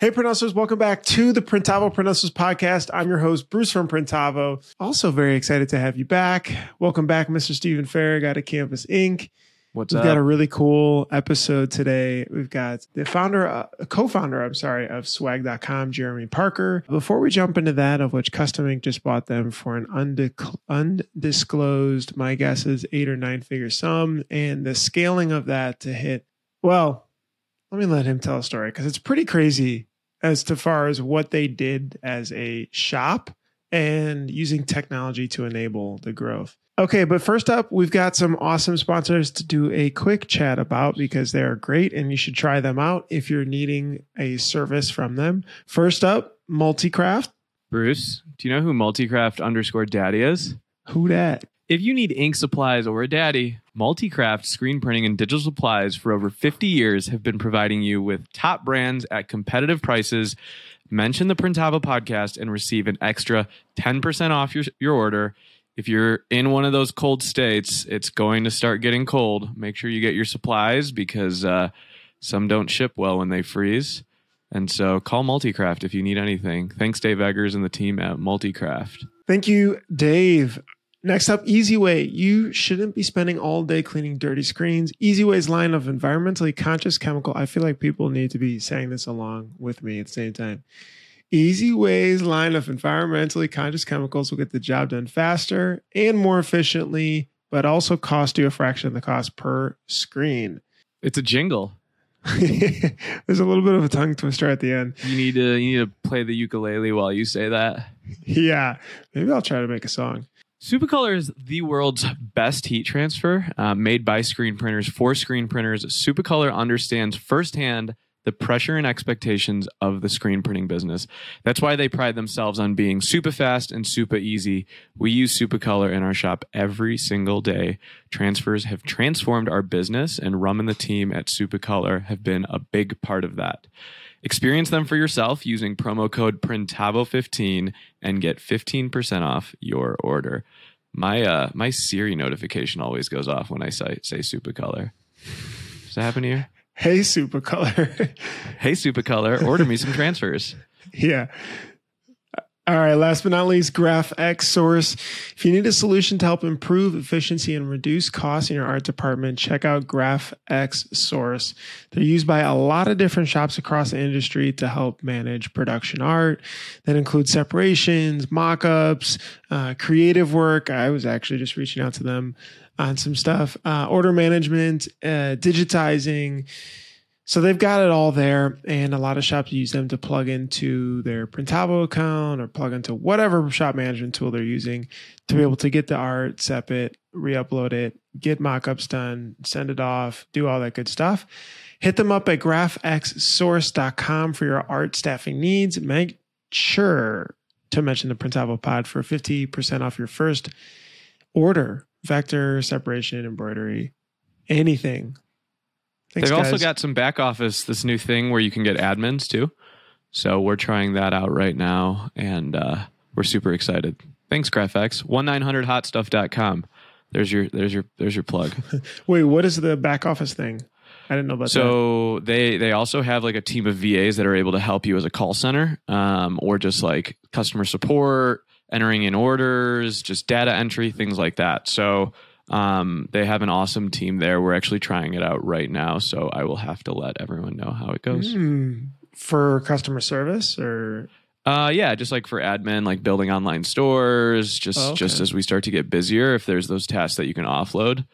Hey, Printosers, welcome back to the Printavo Printosers podcast. I'm your host, Bruce from Printavo. Also very excited to have you back. Welcome back, Mr. Stephen Farag out of Campus Inc. We've got a really cool episode today. We've got the co-founder of swag.com, Jeremy Parker. Before we jump into that, of which Custom Ink just bought them for an undisclosed, my guess is 8 or 9 figure sum, and the scaling of that to hit, well, let me let him tell a story because it's pretty crazy as to far as what they did as a shop and using technology to enable the growth. Okay, but first up, we've got some awesome sponsors to do a quick chat about because they are great and you should try them out if you're needing a service from them. First up, Multicraft. Bruce, do you know who Multicraft_daddy is? Who dat? If you need ink supplies or a daddy, Multicraft screen printing and digital supplies for over 50 years have been providing you with top brands at competitive prices. Mention the Printavo podcast and receive an extra 10% off your order. If you're in one of those cold states, it's going to start getting cold. Make sure you get your supplies because some don't ship well when they freeze. And so call Multicraft if you need anything. Thanks, Dave Eggers and the team at Multicraft. Thank you, Dave. Next up, EasyWay. You shouldn't be spending all day cleaning dirty screens. EasyWay's line of environmentally conscious chemical. I feel like people need to be saying this along with me at the same time. EasyWay's line of environmentally conscious chemicals will get the job done faster and more efficiently, but also cost you a fraction of the cost per screen. It's a jingle. There's a little bit of a tongue twister at the end. You need to play the ukulele while you say that. Yeah, maybe I'll try to make a song. Supacolor is the world's best heat transfer, made by screen printers for screen printers. Supacolor understands firsthand the pressure and expectations of the screen printing business. That's why they pride themselves on being super fast and super easy. We use Supacolor in our shop every single day. Transfers have transformed our business, and Rum and the team at Supacolor have been a big part of that. Experience them for yourself using promo code PRINTAVO15 and get 15% off your order. My Siri notification always goes off when I say Supacolor. Does that happen here? Hey, Supacolor. Hey, Supacolor, order me some transfers. Yeah. All right, last but not least, GraphX Source. If you need a solution to help improve efficiency and reduce costs in your art department, check out GraphX Source. They're used by a lot of different shops across the industry to help manage production art. That includes separations, mock-ups, creative work. I was actually just reaching out to them on some stuff, order management, digitizing. So they've got it all there, and a lot of shops use them to plug into their Printavo account or plug into whatever shop management tool they're using to be able to get the art, sep it, re-upload it, get mock-ups done, send it off, do all that good stuff. Hit them up at graphxsource.com for your art staffing needs. Make sure to mention the Printavo pod for 50% off your first order. Vector, separation, embroidery, anything. Thanks, They've guys. also got some back office, this new thing where you can get admins too. So we're trying that out right now, and we're super excited. Thanks, GraphX. 1-900hotstuff.com. There's your plug. Wait, what is the back office thing? I didn't know about that. So they also have like a team of VAs that are able to help you as a call center, or just like customer support, entering in orders, just data entry, things like that. So they have an awesome team there. We're actually trying it out right now, so I will have to let everyone know how it goes. For customer service or? Yeah, just like for admin, like building online stores, just as we start to get busier, if there's those tasks that you can offload.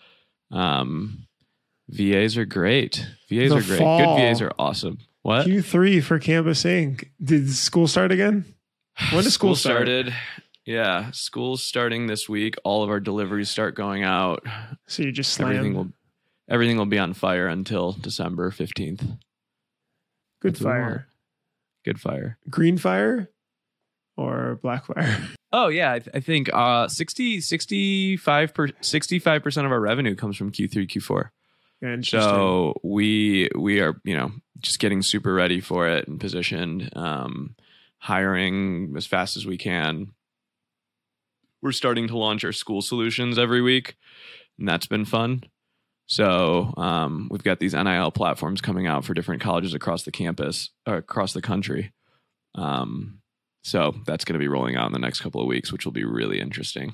VAs are great. Good VAs are awesome. What? Q3 for Campus Inc. Did school start again? When did school start? Started. Yeah, school's starting this week. All of our deliveries start going out. So you just slam. Everything will be on fire until December 15th. Good fire. Good fire. Green fire or black fire? Oh, yeah. I think 65% of our revenue comes from Q3, Q4. So we are, just getting super ready for it and positioned, hiring as fast as we can. We're starting to launch our school solutions every week, and that's been fun. So we've got these NIL platforms coming out for different colleges across the campus or across the country. So that's going to be rolling out in the next couple of weeks, which will be really interesting.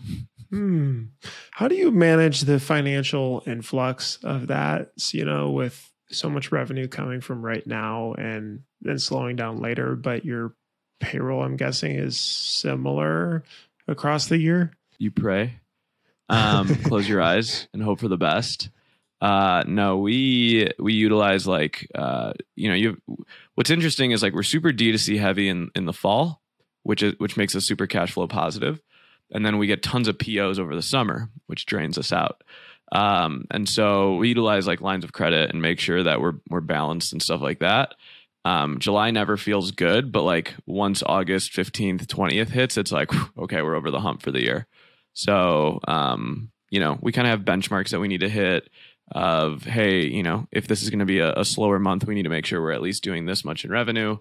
How do you manage the financial influx of that? With so much revenue coming from right now and then slowing down later, but your payroll, I'm guessing, is similar across the year. You pray, close your eyes and hope for the best. No, we utilize what's interesting is like we're super D2C heavy in the fall, which makes us super cash flow positive. And then we get tons of POs over the summer, which drains us out. And so we utilize like lines of credit and make sure that we're balanced and stuff like that. July never feels good, but like once August 15th, 20th hits, it's like, okay, we're over the hump for the year. So, we kind of have benchmarks that we need to hit of, hey, if this is going to be a slower month, we need to make sure we're at least doing this much in revenue,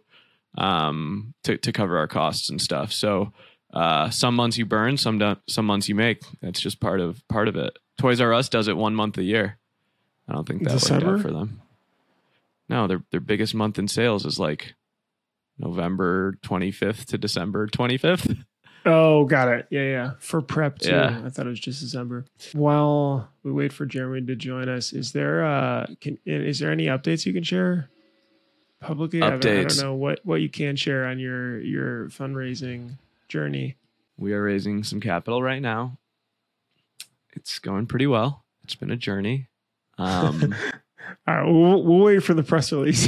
to cover our costs and stuff. So, some months you burn, some months you make. That's just part of it. Toys R Us does it 1 month a year. I don't think that worked out for them. No, their biggest month in sales is like November 25th to December 25th. Oh, got it. Yeah. For prep too. Yeah. I thought it was just December. While we wait for Jeremy to join us, is there any updates you can share publicly? Updates. I don't know what you can share on your fundraising journey. We are raising some capital right now. It's going pretty well. It's been a journey. All right, we'll wait for the press release.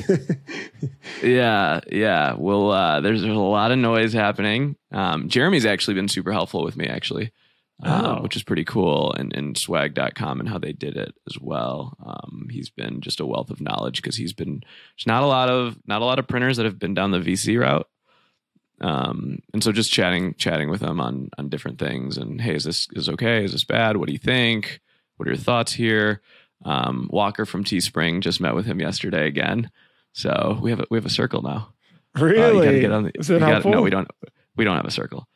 Yeah. We'll there's a lot of noise happening. Jeremy's actually been super helpful with me, actually, which is pretty cool, and swag.com and how they did it as well. He's been just a wealth of knowledge because there's not a lot of printers that have been down the VC route. And so just chatting with them on different things, and hey, is this okay? Is this bad? What do you think? What are your thoughts here? Walker from Teespring, just met with him yesterday again. So we have a circle now. Really? Is it helpful? No, we don't have a circle.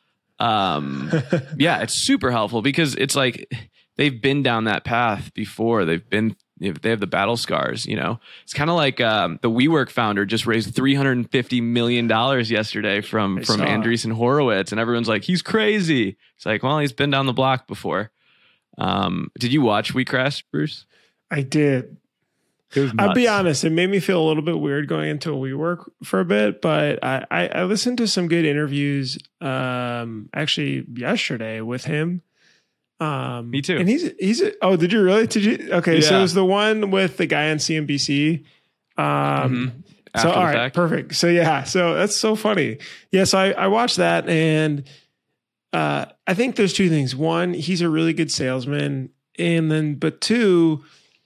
Yeah, it's super helpful because it's like they've been down that path before. They have the battle scars, It's kind of like the WeWork founder just raised $350 million yesterday from Andreessen Horowitz, and everyone's like, he's crazy. It's like, well, he's been down the block before. Did you watch WeCrash, Bruce? I did. I'll be honest, it made me feel a little bit weird going into a WeWork for a bit, but I listened to some good interviews actually yesterday with him. Me too. And did you really? Okay, yeah. So it was the one with the guy on CNBC. So all right, fact. Perfect. So yeah, so that's so funny. Yeah, so I watched that, and I think there's two things. One, he's a really good salesman, but two,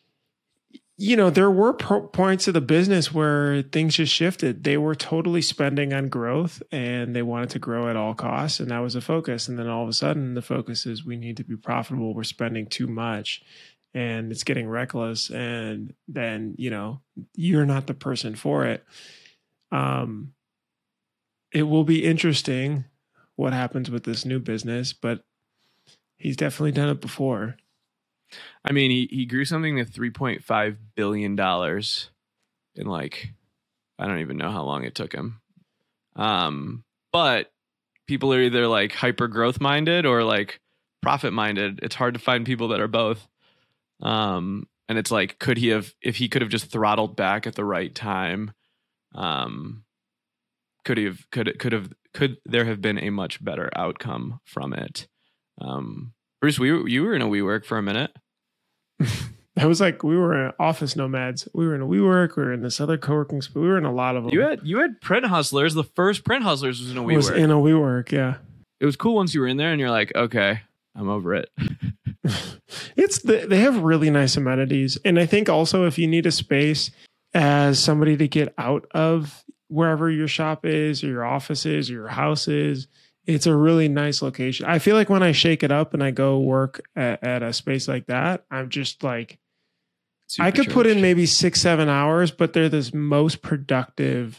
there were points of the business where things just shifted. They were totally spending on growth and they wanted to grow at all costs. And that was a focus. And then all of a sudden the focus is we need to be profitable. We're spending too much and it's getting reckless. And then, you're not the person for it. It will be interesting what happens with this new business, but he's definitely done it before. I mean, he grew something to $3.5 billion in I don't even know how long it took him. But people are either like hyper growth minded or like profit minded. It's hard to find people that are both. And it's like, if he could have just throttled back at the right time, could there have been a much better outcome from it? Bruce, you were in a WeWork for a minute. That was like we were in office nomads. We were in a WeWork. We were in this other co-working space. We were in a lot of them. You had Print Hustlers. The first Print Hustlers was in a WeWork. Was in a WeWork, yeah. It was cool once you were in there and you're like, okay, I'm over it. They have really nice amenities, and I think also if you need a space as somebody to get out of wherever your shop is, or your office is, or your house is. It's a really nice location. I feel like when I shake it up and I go work at a space like that, I'm just like, I could put in maybe 6-7 hours, but they're the most productive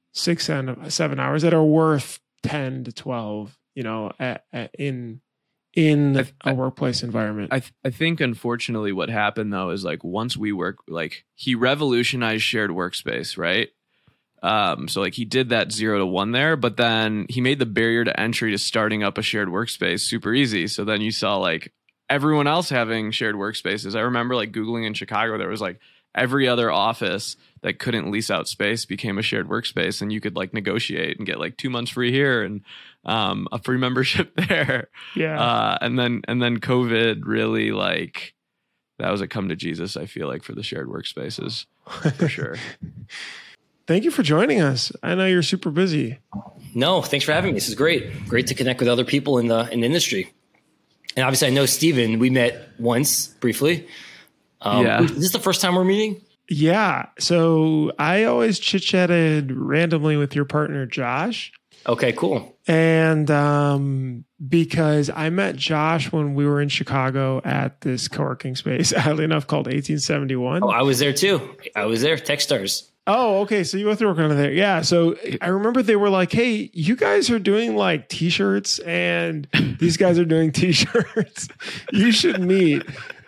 6-7 hours that are worth 10 to 12, in in a workplace environment. I think unfortunately what happened though is like once WeWork, like he revolutionized shared workspace, right? So like he did that 0 to 1 there, but then he made the barrier to entry to starting up a shared workspace super easy. So then you saw like everyone else having shared workspaces. I remember like Googling in Chicago, there was like every other office that couldn't lease out space became a shared workspace, and you could like negotiate and get like 2 months free here and a free membership there. Yeah. And then COVID really like that was a come to Jesus, I feel like, for the shared workspaces for sure. Thank you for joining us. I know you're super busy. No, thanks for having me. This is great. Great to connect with other people in the industry. And obviously I know Steven, we met once briefly. Is this the first time we're meeting? Yeah. So I always chit-chatted randomly with your partner, Josh. Okay, cool. And because I met Josh when we were in Chicago at this co-working space, oddly enough, called 1871. Oh, I was there too. I was there, Techstars. Oh, okay. So you both were working on there. Yeah. So I remember they were like, hey, you guys are doing like t-shirts and these guys are doing t-shirts. You should meet.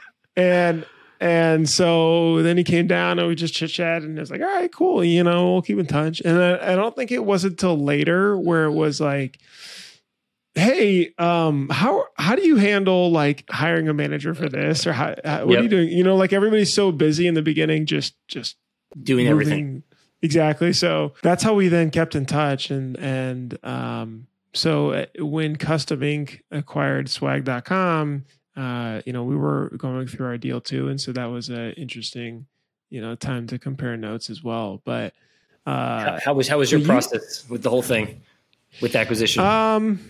And so then he came down and we just chit chat and it was like, all right, cool. We'll keep in touch. And I don't think it was until later where it was like, hey, how do you handle like hiring a manager for this? Or what are you doing? Like everybody's so busy in the beginning, just doing everything. Exactly. So that's how we then kept in touch. And so when Custom Ink acquired swag.com, we were going through our deal too. And so that was an interesting, time to compare notes as well. But how was your process with the whole thing, with acquisition?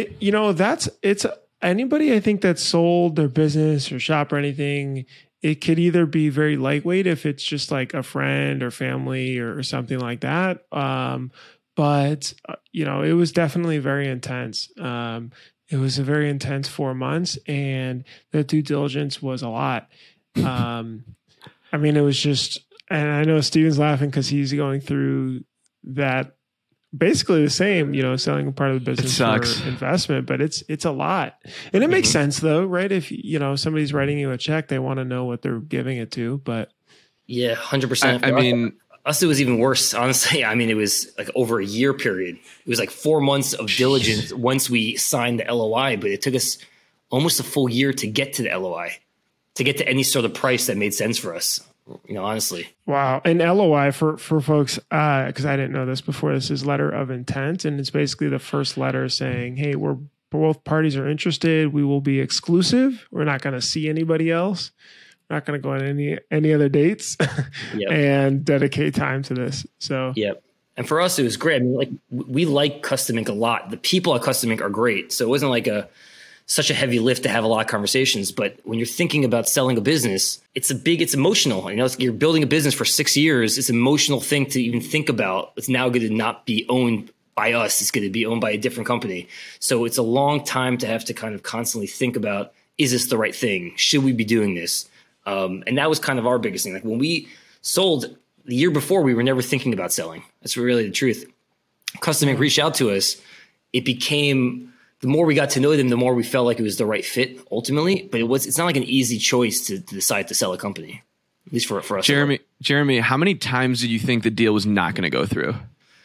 It's anybody I think that sold their business or shop or anything. It could either be very lightweight if it's just like a friend or family or something like that. But it was definitely very intense. It was a very intense 4 months, and the due diligence was a lot. It was just, and I know Steven's laughing because he's going through that basically the same, selling a part of the business for investment, but it's a lot. And it makes sense though, right? If, somebody's writing you a check, they want to know what they're giving it to, but. Yeah, 100%. Us, it was even worse, honestly. It was like over a year period. It was like 4 months of diligence once we signed the LOI, but it took us almost a full year to get to the LOI, to get to any sort of price that made sense for us, honestly. Wow. And LOI for folks, because I didn't know this before, this is letter of intent. And it's basically the first letter saying, hey, both parties are interested. We will be exclusive. We're not going to see anybody else. Not going to go on any other dates and dedicate time to this. So, And for us, it was great. We like Custom Ink a lot. The people at Custom Ink are great. So it wasn't like such a heavy lift to have a lot of conversations. But when you're thinking about selling a business, it's emotional. You're building a business for 6 years. It's an emotional thing to even think about. It's now going to not be owned by us. It's going to be owned by a different company. So it's a long time to have to kind of constantly think about, is this the right thing? Should we be doing this? And that was kind of our biggest thing. Like when we sold the year before, we were never thinking about selling. That's really the truth. Custom Ink reached out to us. It became, the more we got to know them, the more we felt like it was the right fit ultimately. But it's not like an easy choice to decide to sell a company, at least for us. Jeremy, how many times did you think the deal was not going to go through?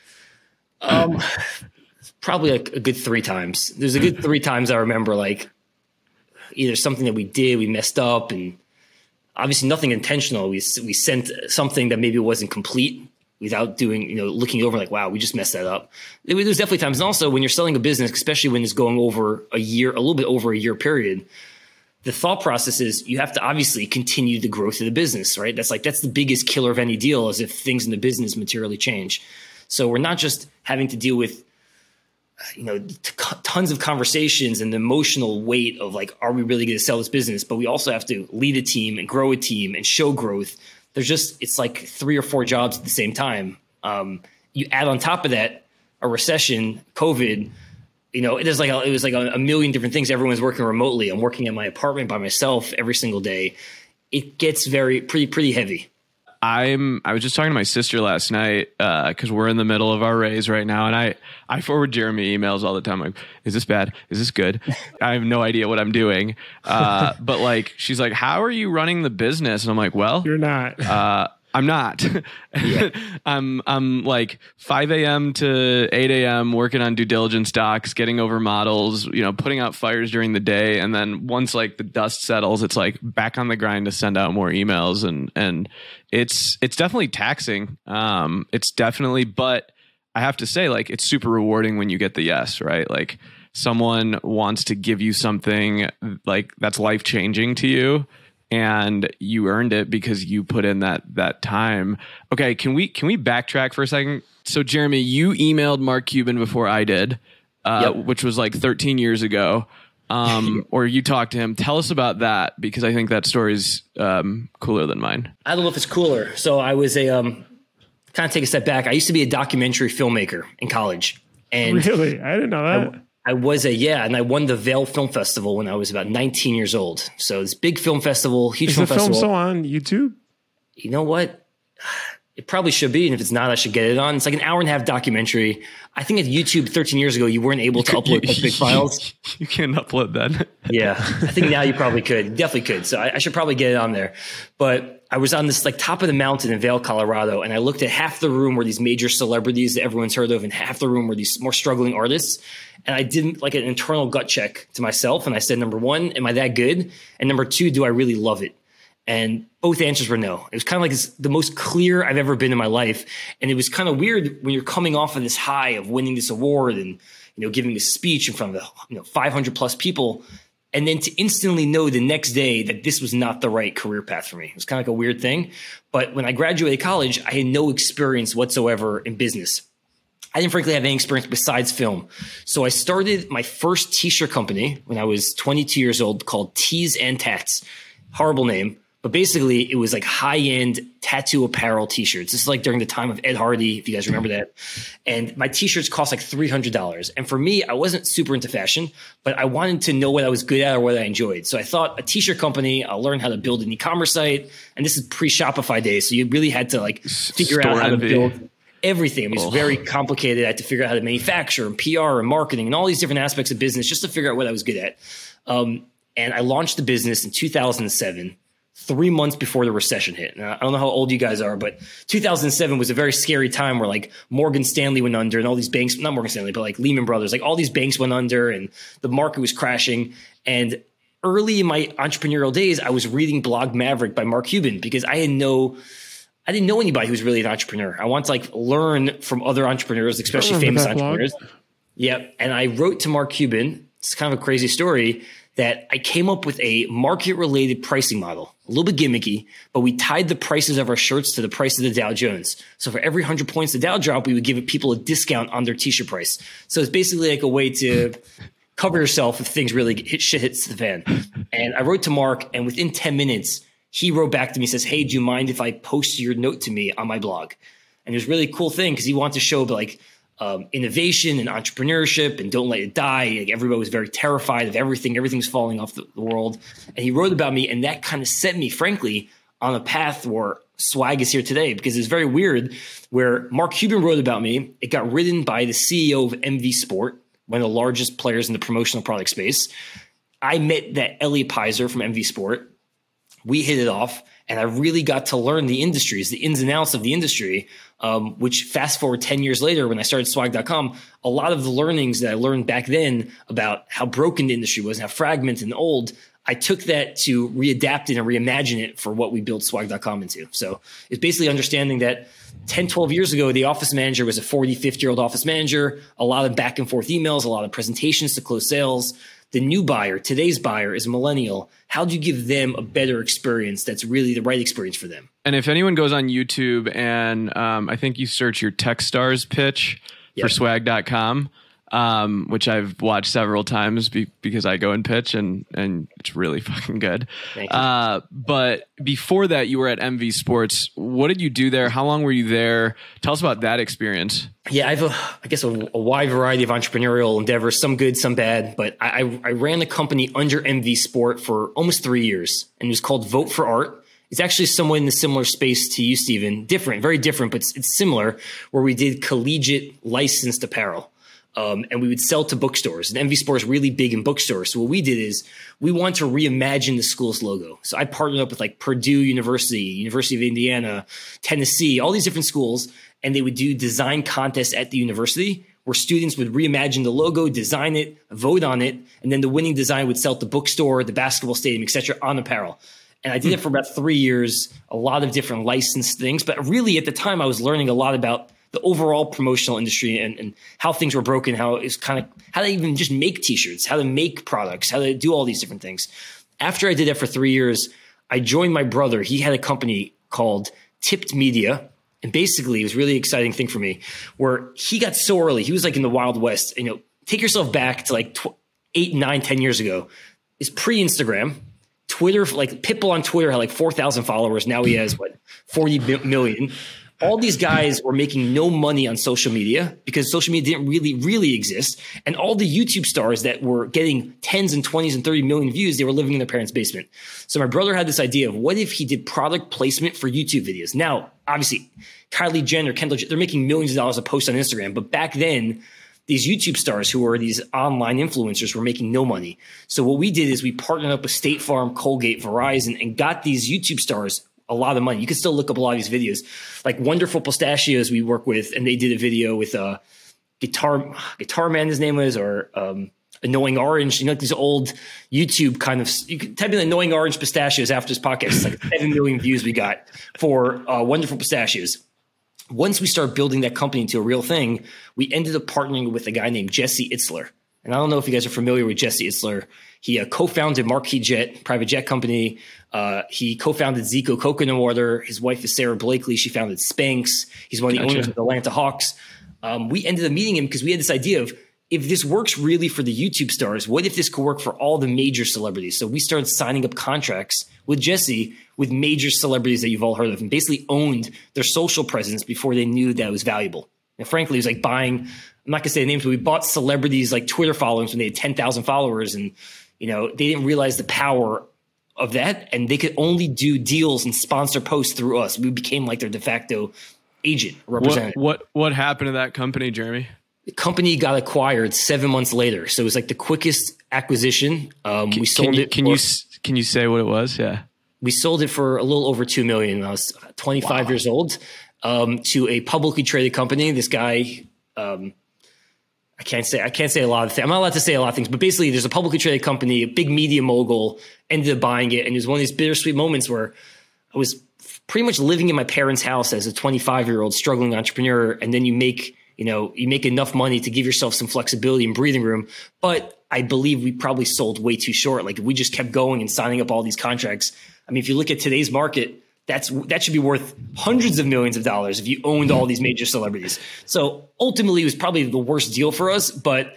Probably like a good 3 times. There's a good 3 times I remember, like either something that we did, we messed up, and obviously nothing intentional. We sent something that maybe wasn't complete without doing, looking over like, wow, we just messed that up. There's definitely times. And also when you're selling a business, especially when it's going over a year, a little bit over a year period, the thought process is you have to obviously continue the growth of the business, right? That's the biggest killer of any deal, is if things in the business materially change. So we're not just having to deal with, tons of conversations and the emotional weight of like, are we really going to sell this business? But we also have to lead a team and grow a team and show growth. It's like 3 or 4 jobs at the same time. You add on top of that a recession, COVID, it was like a million different things. Everyone's working remotely. I'm working in my apartment by myself every single day. It gets pretty heavy. I was just talking to my sister last night because we're in the middle of our raise right now, and I forward Jeremy emails all the time. Like, is this bad? Is this good? I have no idea what I'm doing. But like, she's like, how are you running the business? And I'm like, well, you're not. I'm not. Yeah. I'm like 5 a.m. to 8 a.m. working on due diligence docs, getting over models, putting out fires during the day. And then once like the dust settles, it's like back on the grind to send out more emails. And it's definitely taxing. But I have to say, like, it's super rewarding when you get the yes, right? Like someone wants to give you something like that's life changing to you. And you earned it because you put in that time. Okay, can we backtrack for a second? So Jeremy, you emailed Mark Cuban before I did, which was like 13 years ago. Or you talked to him. Tell us about that, because I think that story's cooler than mine. I don't know if it's cooler. So I was kind of take a step back. I used to be a documentary filmmaker in college. And really? I didn't know that. I was and I won the Vail Film Festival when I was about 19 years old. So this big film festival, huge film festival. Is the film still on YouTube? You know what? It probably should be. And if it's not, I should get it on. It's like an hour and a half documentary. I think at YouTube 13 years ago, you weren't able to upload big files. You can't upload that. Yeah. I think now you probably could. You definitely could. So I should probably get it on there. But I was on this like top of the mountain in Vail, Colorado, and I looked at half the room were these major celebrities that everyone's heard of, and half the room were these more struggling artists. And I did like an internal gut check to myself. And I said, number one, am I that good? And number two, do I really love it? And both answers were no. It was kind of like the most clear I've ever been in my life. And it was kind of weird when you're coming off of this high of winning this award and, giving this speech in front of 500 plus people. And then to instantly know the next day that this was not the right career path for me. It was kind of like a weird thing. But when I graduated college, I had no experience whatsoever in business. I didn't frankly have any experience besides film. So I started my first t-shirt company when I was 22 years old called Tees and Tats. Horrible name. But basically, it was like high-end tattoo apparel t-shirts. This is like during the time of Ed Hardy, if you guys remember that. And my t-shirts cost like $300. And for me, I wasn't super into fashion, but I wanted to know what I was good at or what I enjoyed. So I thought a t-shirt company, I'll learn how to build an e-commerce site. And this is pre-Shopify days. So you really had to like figure out how to build everything. It was very complicated. I had to figure out how to manufacture and PR and marketing and all these different aspects of business just to figure out what I was good at. And I launched the business in 2007. 3 months before the recession hit. Now, I don't know how old you guys are, but 2007 was a very scary time where like Morgan Stanley went under and all these banks, not Morgan Stanley, but like Lehman Brothers, like all these banks went under and the market was crashing. And early in my entrepreneurial days, I was reading Blog Maverick by Mark Cuban because I didn't know anybody who was really an entrepreneur. I want to like learn from other entrepreneurs, especially famous entrepreneurs. Yeah. And I wrote to Mark Cuban. It's kind of a crazy story that I came up with a market-related pricing model, a little bit gimmicky, but we tied the prices of our shirts to the price of the Dow Jones. So for every 100 points the Dow dropped, we would give people a discount on their t-shirt price. So it's basically like a way to cover yourself if things really shit hits the fan. And I wrote to Mark, and within 10 minutes, he wrote back to me, says, hey, do you mind if I post your note to me on my blog? And it was a really cool thing because he wanted to show like innovation and entrepreneurship and don't let it die. Like everybody was very terrified of everything. Everything's falling off the world. And he wrote about me, and that kind of set me, frankly, on a path where Swag is here today, because it's very weird where Mark Cuban wrote about me. It got written by the CEO of MV Sport, one of the largest players in the promotional product space. I met that Elliot Pizer from MV Sport. We hit it off, and I really got to learn the industries, the ins and outs of the industry, which fast forward 10 years later when I started swag.com, a lot of the learnings that I learned back then about how broken the industry was and how fragmented and old, I took that to readapt it and reimagine it for what we built swag.com into. So it's basically understanding that 10, 12 years ago, the office manager was a 40, 50-year-old office manager, a lot of back and forth emails, a lot of presentations to close sales. The new buyer, today's buyer, is a millennial. How do you give them a better experience that's really the right experience for them? And if anyone goes on YouTube and I think you search your Techstars pitch for swag.com, which I've watched several times because I go and pitch and it's really fucking good. Thank you. But before that, you were at MV Sports. What did you do there? How long were you there? Tell us about that experience. Yeah, I have a wide variety of entrepreneurial endeavors, some good, some bad. But I ran the company under MV Sport for almost 3 years, and it was called Vote for Art. It's actually somewhat in a similar space to you, Stephen. Different, very different, but it's similar, where we did collegiate licensed apparel. And we would sell to bookstores. And Envy Sport is really big in bookstores. So what we did is we wanted to reimagine the school's logo. So I partnered up with like Purdue University, University of Indiana, Tennessee, all these different schools. And they would do design contests at the university where students would reimagine the logo, design it, vote on it. And then the winning design would sell at the bookstore, the basketball stadium, et cetera, on apparel. And I did it for about 3 years, a lot of different licensed things. But really at the time, I was learning a lot about the overall promotional industry and how things were broken, how to even just make t-shirts, how to make products, how to do all these different things. After I did that for 3 years, I joined my brother. He had a company called Tipped Media. And basically it was a really exciting thing for me where he got so early. He was like in the Wild West, take yourself back to like 8, 9, 10 years ago. It's pre-Instagram. Twitter, like Pitbull on Twitter had like 4,000 followers. Now he has 40 million. All these guys were making no money on social media because social media didn't really exist. And all the YouTube stars that were getting 10s and 20s and 30 million views, they were living in their parents' basement. So my brother had this idea of what if he did product placement for YouTube videos? Now, obviously, Kylie Jenner, Kendall Jenner, they're making millions of dollars a post on Instagram. But back then, these YouTube stars who were these online influencers were making no money. So what we did is we partnered up with State Farm, Colgate, Verizon, and got these YouTube stars a lot of money. You can still look up a lot of these videos, like Wonderful Pistachios we work with, and they did a video with Guitar Man, his name was, or Annoying Orange. Like these old YouTube kind of, you can type in Annoying Orange Pistachios after this podcast. It's like 7 million views we got for Wonderful Pistachios. Once we started building that company into a real thing, we ended up partnering with a guy named Jesse Itzler. And I don't know if you guys are familiar with Jesse Itzler. He co-founded Marquis Jet, private jet company. He co-founded Zico Coconut Water. His wife is Sarah Blakely. She founded Spanx. He's one of the owners of the Atlanta Hawks. We ended up meeting him because we had this idea of, if this works really for the YouTube stars, what if this could work for all the major celebrities? So we started signing up contracts with Jesse with major celebrities that you've all heard of, and basically owned their social presence before they knew that it was valuable. And frankly, it was like buying, I'm not gonna say the names, but we bought celebrities like Twitter followers when they had 10,000 followers, and they didn't realize the power of that, and they could only do deals and sponsor posts through us. We became like their de facto agent representative. What happened to that company, Jeremy? The company got acquired 7 months later, so it was like the quickest acquisition. We sold it. Can you say what it was? Yeah, we sold it for a little over $2 million. I was 25 years old, to a publicly traded company. This guy, I can't say a lot of things. I'm not allowed to say a lot of things, but basically, there's a publicly traded company, a big media mogul, ended up buying it, and it was one of these bittersweet moments where I was pretty much living in my parents' house as a 25-year-old struggling entrepreneur, and then you make enough money to give yourself some flexibility and breathing room. But I believe we probably sold way too short. Like if we just kept going and signing up all these contracts. I mean, if you look at today's market, that should be worth hundreds of millions of dollars if you owned all these major celebrities. So ultimately it was probably the worst deal for us, but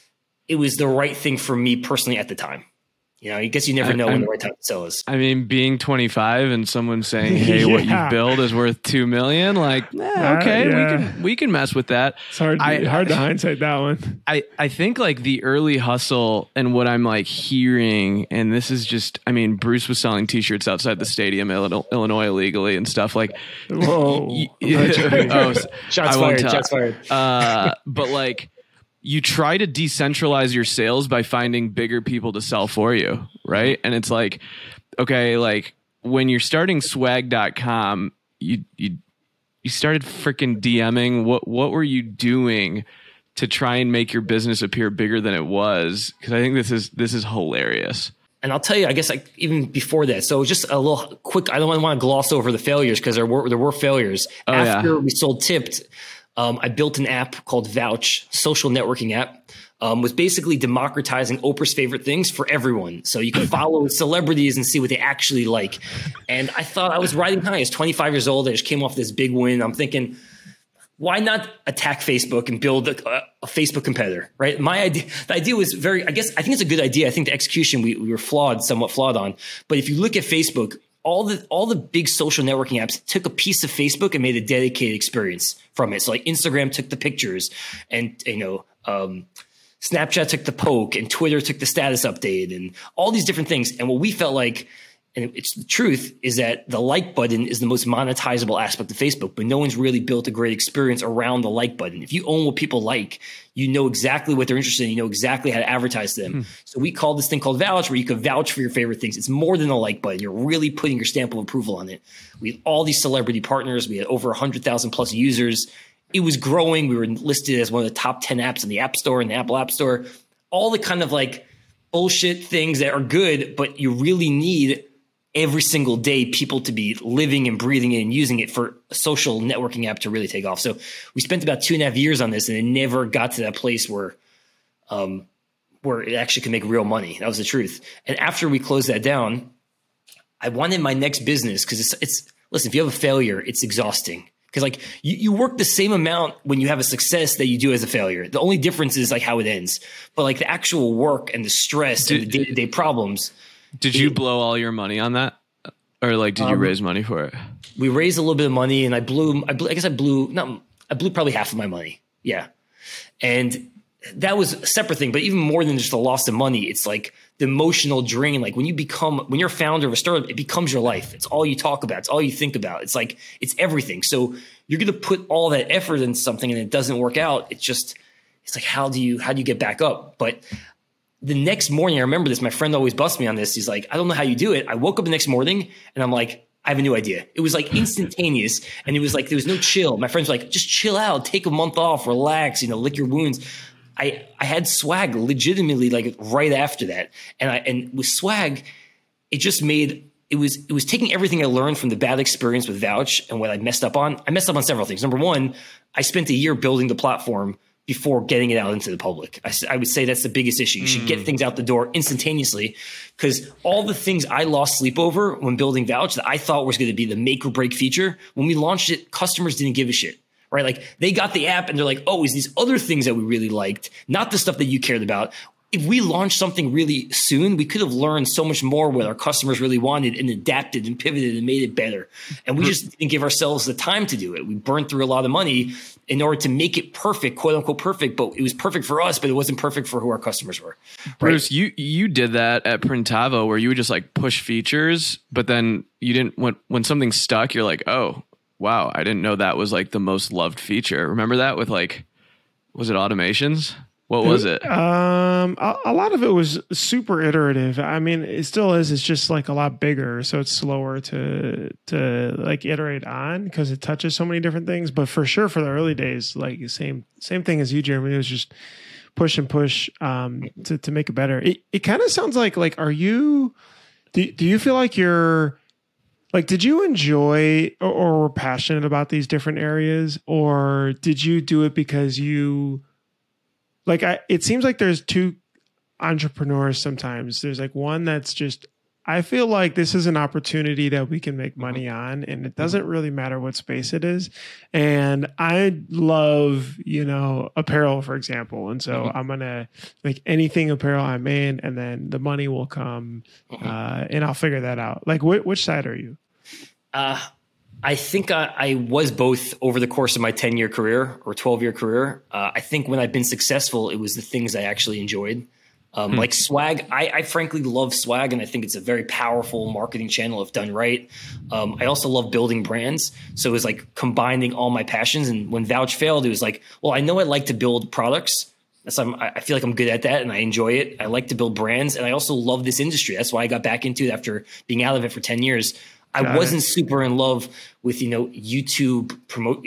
it was the right thing for me personally at the time. I guess you never know when the right time to sell is. I mean, being 25 and someone saying, "Hey, what you build is worth $2 million," like, okay, we can mess with that. It's hard to hindsight that one. I think like the early hustle and what I'm like hearing, and this is just, I mean, Bruce was selling T-shirts outside the stadium, Illinois, illegally and stuff like. Whoa! Shots fired. But like, you try to decentralize your sales by finding bigger people to sell for you, right? And it's like, okay, like when you're starting swag.com, you started freaking DMing. What were you doing to try and make your business appear bigger than it was? Because I think this is hilarious. And I'll tell you, I guess even before that. So just a little quick, I don't want to gloss over the failures because there were failures. After we sold Tipped, I built an app called Vouch, social networking app, was basically democratizing Oprah's favorite things for everyone. So you can follow celebrities and see what they actually like. And I thought I was riding high. I was 25 years old. I just came off this big win. I'm thinking, why not attack Facebook and build a Facebook competitor, right? The idea was I think it's a good idea. I think the execution we were somewhat flawed on. But if you look at Facebook, all the big social networking apps took a piece of Facebook and made a dedicated experience from it. So like Instagram took the pictures, and Snapchat took the poke, and Twitter took the status update, and all these different things. And what we felt like And it's the truth is that the like button is the most monetizable aspect of Facebook, but no one's really built a great experience around the like button. If you own what people like, you know exactly what they're interested in. You know exactly how to advertise to them. So we call this thing called Vouch, where you can vouch for your favorite things. It's more than a like button. You're really putting your stamp of approval on it. We had all these celebrity partners. We had over 100,000 plus users. It was growing. We were listed as one of the top 10 apps in the App Store and the Apple App Store. All the kind of like bullshit things that are good, but you really need every single day people to be living and breathing it and using it for a social networking app to really take off. So we spent about 2.5 years on this, and it never got to that place where it actually could make real money. That was the truth. And after we closed that down, I wanted my next business, because it's listen, if you have a failure, it's exhausting. Because like you work the same amount when you have a success that you do as a failure. The only difference is like how it ends. But like the actual work and the stress and the day-to-day problems. Did you blow all your money on that, or like did you raise money for it? We raised a little bit of money, and I blew probably half of my money. Yeah, and that was a separate thing. But even more than just the loss of money, it's like the emotional drain. Like when you're a founder of a startup, it becomes your life. It's all you talk about. It's all you think about. It's like it's everything. So you're going to put all that effort into something, and it doesn't work out. It's like how do you get back up? But the next morning, I remember this. My friend always busts me on this. He's like, I don't know how you do it. I woke up the next morning and I'm like, I have a new idea. It was like instantaneous. And it was like, there was no chill. My friends were like, just chill out, take a month off, relax, lick your wounds. I had Swag legitimately like right after that. And with Swag, it just made, it was taking everything I learned from the bad experience with Vouch and what I messed up on. I messed up on several things. Number one, I spent a year building the platform before getting it out into the public. I would say that's the biggest issue. You should get things out the door instantaneously, because all the things I lost sleep over when building Vouch that I thought was going to be the make or break feature, when we launched it, customers didn't give a shit, right? Like they got the app and they're like, oh, is these other things that we really liked, not the stuff that you cared about. If we launched something really soon, we could have learned so much more what our customers really wanted and adapted and pivoted and made it better. And we just didn't give ourselves the time to do it. We burned through a lot of money in order to make it perfect, quote unquote perfect, but it was perfect for us, but it wasn't perfect for who our customers were. Right? Bruce, you did that at Printavo, where you would just like push features, but then you didn't, when something stuck, you're like, oh, wow, I didn't know that was like the most loved feature. Remember that with like, was it automations? What was it? A lot of it was super iterative. I mean, it still is. It's just like a lot bigger, so it's slower to like iterate on because it touches so many different things. But for sure, for the early days, like same thing as you, Jeremy. It was just push and push to make it better. It kind of sounds like are you? Do you feel like you're like? Did you enjoy or were passionate about these different areas, or did you do it because you? Like it seems like there's two entrepreneurs sometimes. There's like one that's just, I feel like this is an opportunity that we can make money on, and it doesn't really matter what space it is. And I love, apparel, for example. And so I'm going to make anything apparel I'm in, and then the money will come and I'll figure that out. Like which side are you? I think I was both over the course of my 10-year career or 12-year career. I think when I've been successful, it was the things I actually enjoyed. Like Swag, I frankly love Swag, and I think it's a very powerful marketing channel if done right. I also love building brands. So it was like combining all my passions. And when Vouch failed, it was like, well, I know I like to build products. I feel like I'm good at that and I enjoy it. I like to build brands, and I also love this industry. That's why I got back into it after being out of it for 10 years. I wasn't super in love with, YouTube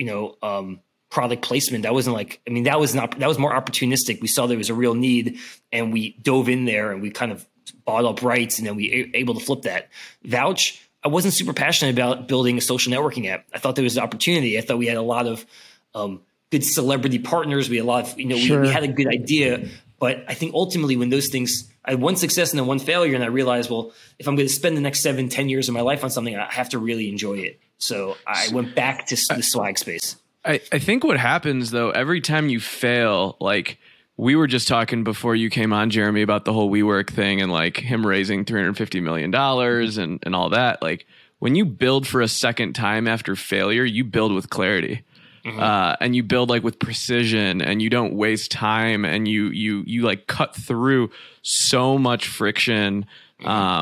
product placement. That wasn't like, that was more opportunistic. We saw there was a real need and we dove in there and we kind of bought up rights, and then we were able to flip that. Vouch, I wasn't super passionate about building a social networking app. I thought there was an opportunity. I thought we had a lot of good celebrity partners. We had a lot of, we had a good idea. But I think ultimately when those things, I had one success and then one failure, and I realized, well, if I'm going to spend the next 7-10 years of my life on something, I have to really enjoy it. So I went back to the Swag space. I think what happens though, every time you fail, like we were just talking before you came on, Jeremy, about the whole WeWork thing and like him raising $350 million and all that. Like when you build for a second time after failure, you build with clarity. And you build like with precision, and you don't waste time, and you like cut through so much friction. And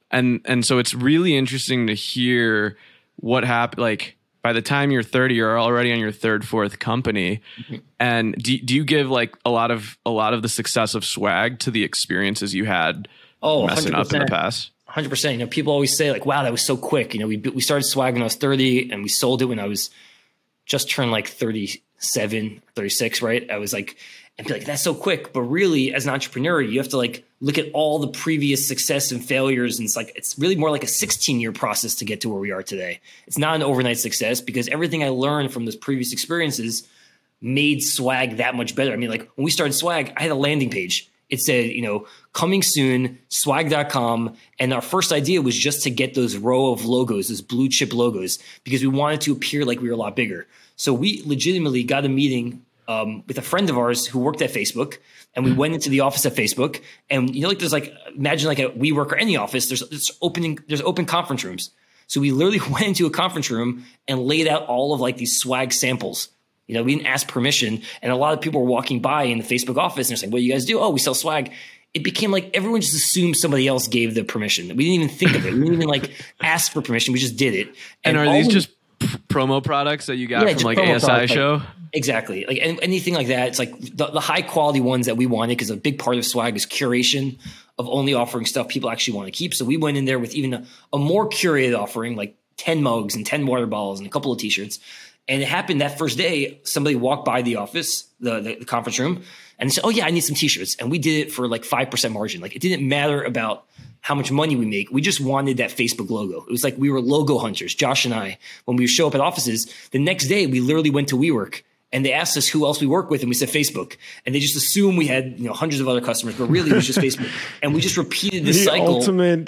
And so it's really interesting to hear what happened. Like by the time you're 30, you're already on your third, fourth company. And do you give like a lot of the success of Swag to the experiences you had messing 100%. up in the past? 100%. You know, people always say like, wow, that was so quick. You know, we started Swag when I was 30 and we sold it when I was just turned like 37, 36, right? I was like, and be like, that's so quick. But really, as an entrepreneur, you have to like look at all the previous success and failures. And it's really more like a 16-year process to get to where we are today. It's not an overnight success because everything I learned from those previous experiences made Swag that much better. I mean, like when we started Swag, I had a landing page. It said, you know, coming soon, swag.com. And our first idea was just to get those row of logos, those blue chip logos, because we wanted to appear like we were a lot bigger. So we legitimately got a meeting with a friend of ours who worked at Facebook, and we went into the office at Facebook. And you know, like there's like, imagine like a WeWork or any office, there's open conference rooms. So we literally went into a conference room and laid out all of like these Swag samples. You know, we didn't ask permission, and a lot of people were walking by in the Facebook office and they're saying, what do you guys do? Oh, we sell Swag. It became like everyone just assumed somebody else gave the permission. We didn't even think of it. We didn't even like ask for permission. We just did it. And are these just promo products that you got from like ASI products, show? Like, exactly. Like anything like that. It's like the high quality ones that we wanted, because a big part of Swag is curation of only offering stuff people actually want to keep. So we went in there with even a more curated offering, like 10 mugs and 10 water bottles and a couple of t-shirts. And it happened that first day, somebody walked by the office, the conference room, and said, oh yeah, I need some t-shirts. And we did it for like 5% margin. Like it didn't matter about how much money we make. We just wanted that Facebook logo. It was like we were logo hunters, Josh and I. When we would show up at offices, the next day we literally went to WeWork and they asked us who else we work with, and we said Facebook. And they just assumed we had, you know, hundreds of other customers, but really it was just Facebook. And we just repeated this cycle. Ultimate,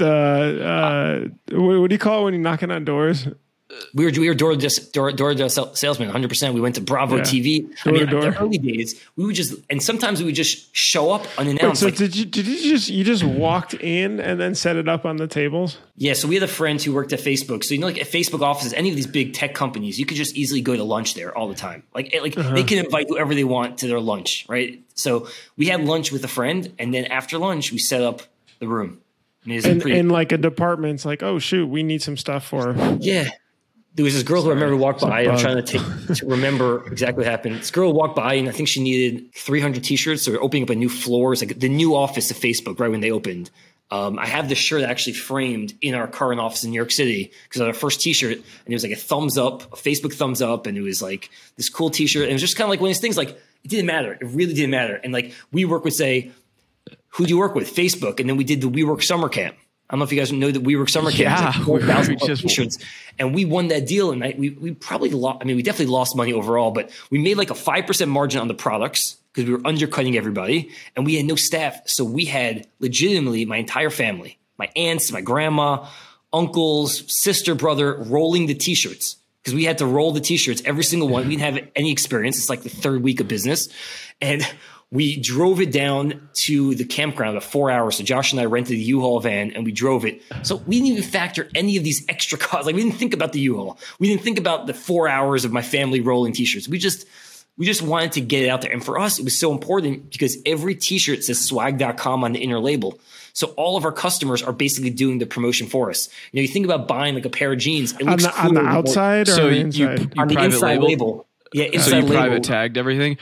what do you call it when you're knocking on doors? We were door to salesman, 100%. We went to Bravo TV. I mean, in the early days, we would just, and sometimes we would just show up unannounced. Wait, so you just walked in and then set it up on the tables? Yeah. So we had a friend who worked at Facebook. So, you know, like at Facebook offices, any of these big tech companies, you could just easily go to lunch there all the time. Like they can invite whoever they want to their lunch, right? So we had lunch with a friend, and then after lunch, we set up the room. And like a department's like, oh shoot, we need some stuff for. Yeah. There was this girl who I remember walked by. I'm trying to remember exactly what happened. This girl walked by, and I think she needed 300 t-shirts. So they're opening up a new floor. It's like the new office of Facebook right when they opened. I have this shirt actually framed in our current office in New York City because it was our first t-shirt, and it was like a thumbs up, a Facebook thumbs up, and it was like this cool t-shirt. And it was just kind of like one of these things, like it didn't matter. It really didn't matter. And like WeWork would say, who do you work with? Facebook. And then we did the WeWork summer camp. I don't know if you guys know that WeWork summer camp. Yeah, like 4,000 t-shirts, and we won that deal. And we probably lost. I mean, we definitely lost money overall, but we made like a 5% margin on the products because we were undercutting everybody, and we had no staff. So we had legitimately my entire family, my aunts, my grandma, uncles, sister, brother, rolling the t-shirts because we had to roll the t-shirts, every single one. We didn't have any experience. It's like the third week of business, and we drove it down to the campground of 4 hours. So Josh and I rented a U-Haul van and we drove it. So we didn't even factor any of these extra costs. Like we didn't think about the U-Haul. We didn't think about the 4 hours of my family rolling t-shirts. We just wanted to get it out there. And for us, it was so important because every t-shirt says swag.com on the inner label. So all of our customers are basically doing the promotion for us. You know, you think about buying like a pair of jeans. It looks on the outside or on the inside? On the inside label. Yeah, so you private tagged everything.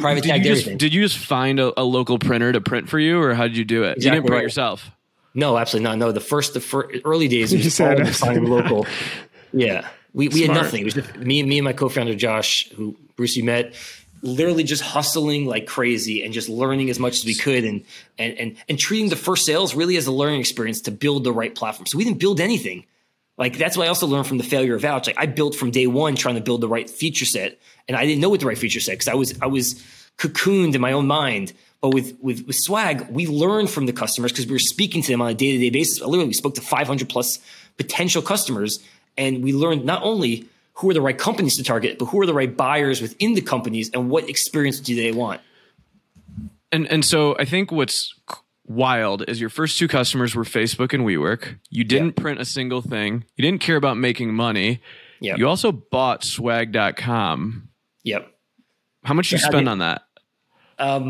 Did you just find a local printer to print for you, or how did you do it? Exactly, you didn't print yourself? No, absolutely not. No, the first early days we just all finding local. Yeah, we had nothing. It was just me and my co-founder Josh, who Bruce you met, literally just hustling like crazy and just learning as much as we could, and treating the first sales really as a learning experience to build the right platform. So we didn't build anything. Like that's what I also learned from the failure of Vouch. Like I built from day one trying to build the right feature set, and I didn't know what the right feature set because I was cocooned in my own mind. But with Swag, we learned from the customers because we were speaking to them on a day-to-day basis. Literally, we spoke to 500 plus potential customers, and we learned not only who are the right companies to target, but who are the right buyers within the companies and what experience do they want. And so I think what's wild is your first two customers were Facebook and WeWork. You didn't print a single thing. You didn't care about making money. Yep. You also bought swag.com. Yep. How much did you spend on that?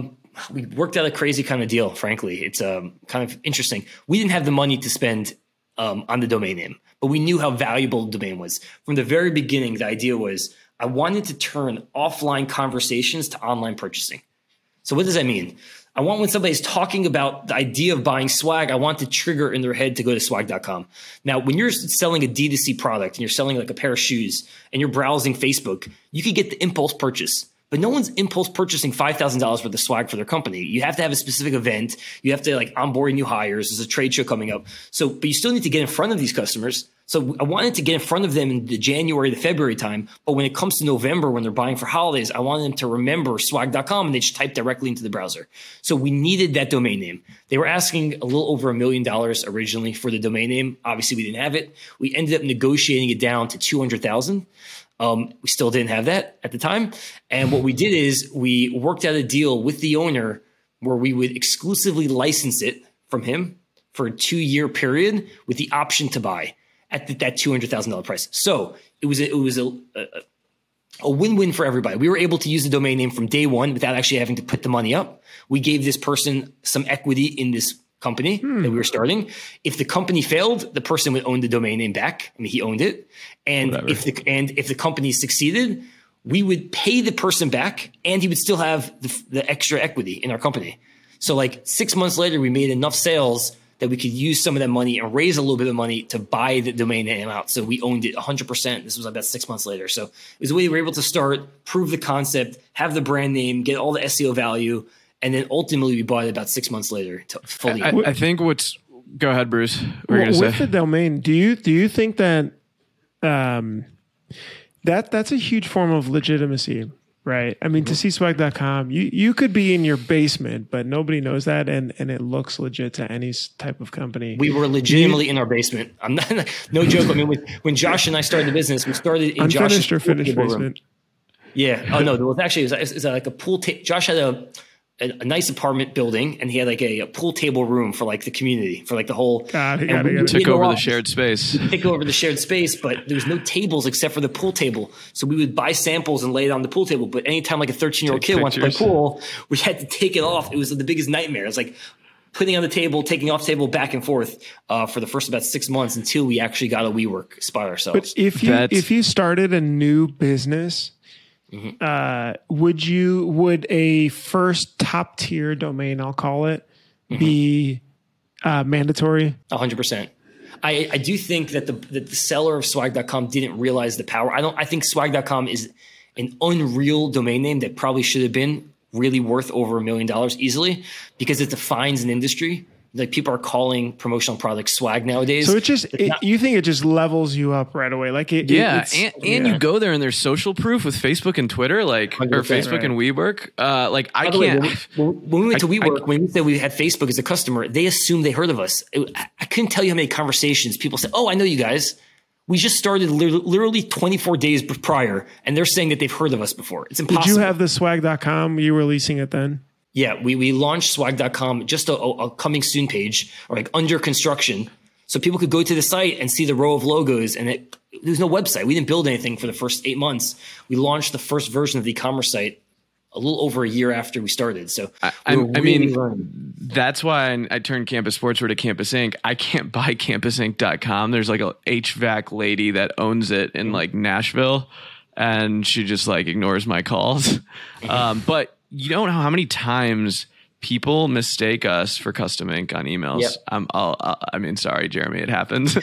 We worked out a crazy kind of deal, frankly. It's kind of interesting. We didn't have the money to spend on the domain name. But we knew how valuable the domain was. From the very beginning, the idea was I wanted to turn offline conversations to online purchasing. So what does that mean? I want when somebody's talking about the idea of buying swag, I want to trigger in their head to go to swag.com. Now, when you're selling a D2C product and you're selling like a pair of shoes and you're browsing Facebook, you could get the impulse purchase. But no one's impulse purchasing $5,000 worth of swag for their company. You have to have a specific event. You have to like onboard new hires. There's a trade show coming up. So, but you still need to get in front of these customers. So I wanted to get in front of them in the January to February time. But when it comes to November, when they're buying for holidays, I wanted them to remember swag.com and they just type directly into the browser. So we needed that domain name. They were asking a little over $1 million originally for the domain name. Obviously, we didn't have it. We ended up negotiating it down to $200,000. We still didn't have that at the time. And what we did is we worked out a deal with the owner where we would exclusively license it from him for a 2-year period with the option to buy at that $200,000 price. So it was a win-win for everybody. We were able to use the domain name from day one without actually having to put the money up. We gave this person some equity in this company that we were starting. If the company failed, the person would own the domain name back. I mean, he owned it. And if the company succeeded, we would pay the person back and he would still have the extra equity in our company. So like 6 months later, we made enough sales that we could use some of that money and raise a little bit of money to buy the domain name out. So we owned it 100%. This was about 6 months later. So it was a way we were able to start, prove the concept, have the brand name, get all the SEO value, and then ultimately we bought it about 6 months later to fully. I think go ahead, Bruce. What were you going to say? With the domain, do you think that that's a huge form of legitimacy, right? I mean, to see swag.com, you could be in your basement, but nobody knows that, and it looks legit to any type of company. We were legitimately in our basement. I'm not, no joke. I mean, when Josh and I started the business, we started in unfinished Josh's or finished basement. Room. Yeah. Oh no. It was actually it was like a pool. Josh had a nice apartment building, and he had like a pool table room for like the community, for like the whole. Took over the shared space. Take over the shared space, but there was no tables except for the pool table. So we would buy samples and lay it on the pool table. But anytime like a 13-year-old kid wants to play pool, we had to take it off. It was the biggest nightmare. It was like putting on the table, taking off the table, back and forth for the first about 6 months until we actually got a WeWork spot ourselves. But if you started a new business. Would a first top tier domain, I'll call it, be mandatory? 100%. I do think that the seller of swag.com didn't realize the power. I think swag.com is an unreal domain name that probably should have been really worth over $1 million easily because it defines an industry. Like people are calling promotional products swag nowadays. So you think it just levels you up right away? Like you go there and there's social proof with Facebook and Twitter, like or Facebook and WeWork. Like I can't. When we went to WeWork, when we said we had Facebook as a customer, they assumed they heard of us. I couldn't tell you how many conversations people said, "Oh, I know you guys. We just started literally 24 days prior, and they're saying that they've heard of us before." It's impossible. Did you have the swag.com? You were releasing it then? Yeah, we launched swag.com, just a coming soon page, or like under construction. So people could go to the site and see the row of logos, and there's no website. We didn't build anything for the first 8 months. We launched the first version of the e-commerce site a little over a year after we started. So that's why I turned Campus Sportswear to Campus Inc. I can't buy campusinc.com. There's like a HVAC lady that owns it in like Nashville, and she just like ignores my calls. But you don't know how many times people mistake us for Custom Ink on emails. Yep. Sorry, Jeremy, it happens.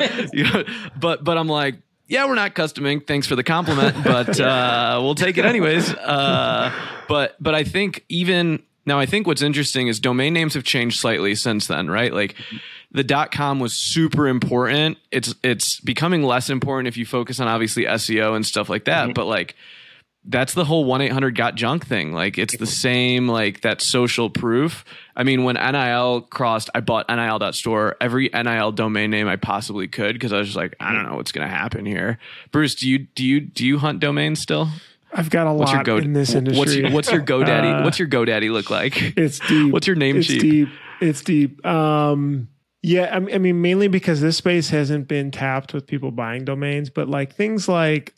But I'm like, yeah, we're not Custom Ink. Thanks for the compliment, but we'll take it anyways. But I think I think what's interesting is domain names have changed slightly since then, right? Like the .com was super important. It's becoming less important if you focus on obviously SEO and stuff like that. Mm-hmm. But like, that's the whole 1-800-GOT-JUNK thing. Like it's the same, like that social proof. I mean, when NIL crossed, I bought NIL.store, every NIL domain name I possibly could. Because I was just like, I don't know what's going to happen here. Bruce, do you hunt domains still? I've got a lot in this industry. What's your GoDaddy? What's your GoDaddy look like? It's deep. What's your name sheet? It's deep. Yeah, I mean, mainly because this space hasn't been tapped with people buying domains, but like things like,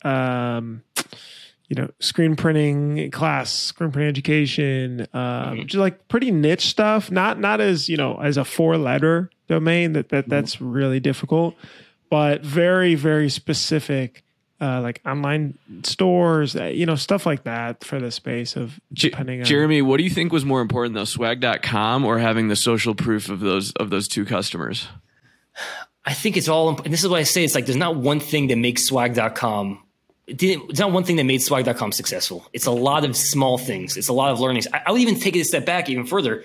screen printing class, screen printing education, just like pretty niche stuff. Not as, as a 4-letter domain, that's really difficult. But very, very specific, like online stores, stuff like that for the space of depending on. Jeremy, what do you think was more important though, swag.com or having the social proof of those two customers? I think it's all, and this is why I say it's like there's not one thing that makes swag.com. It's not one thing that made swag.com successful. It's a lot of small things. It's a lot of learnings. I would even take it a step back even further.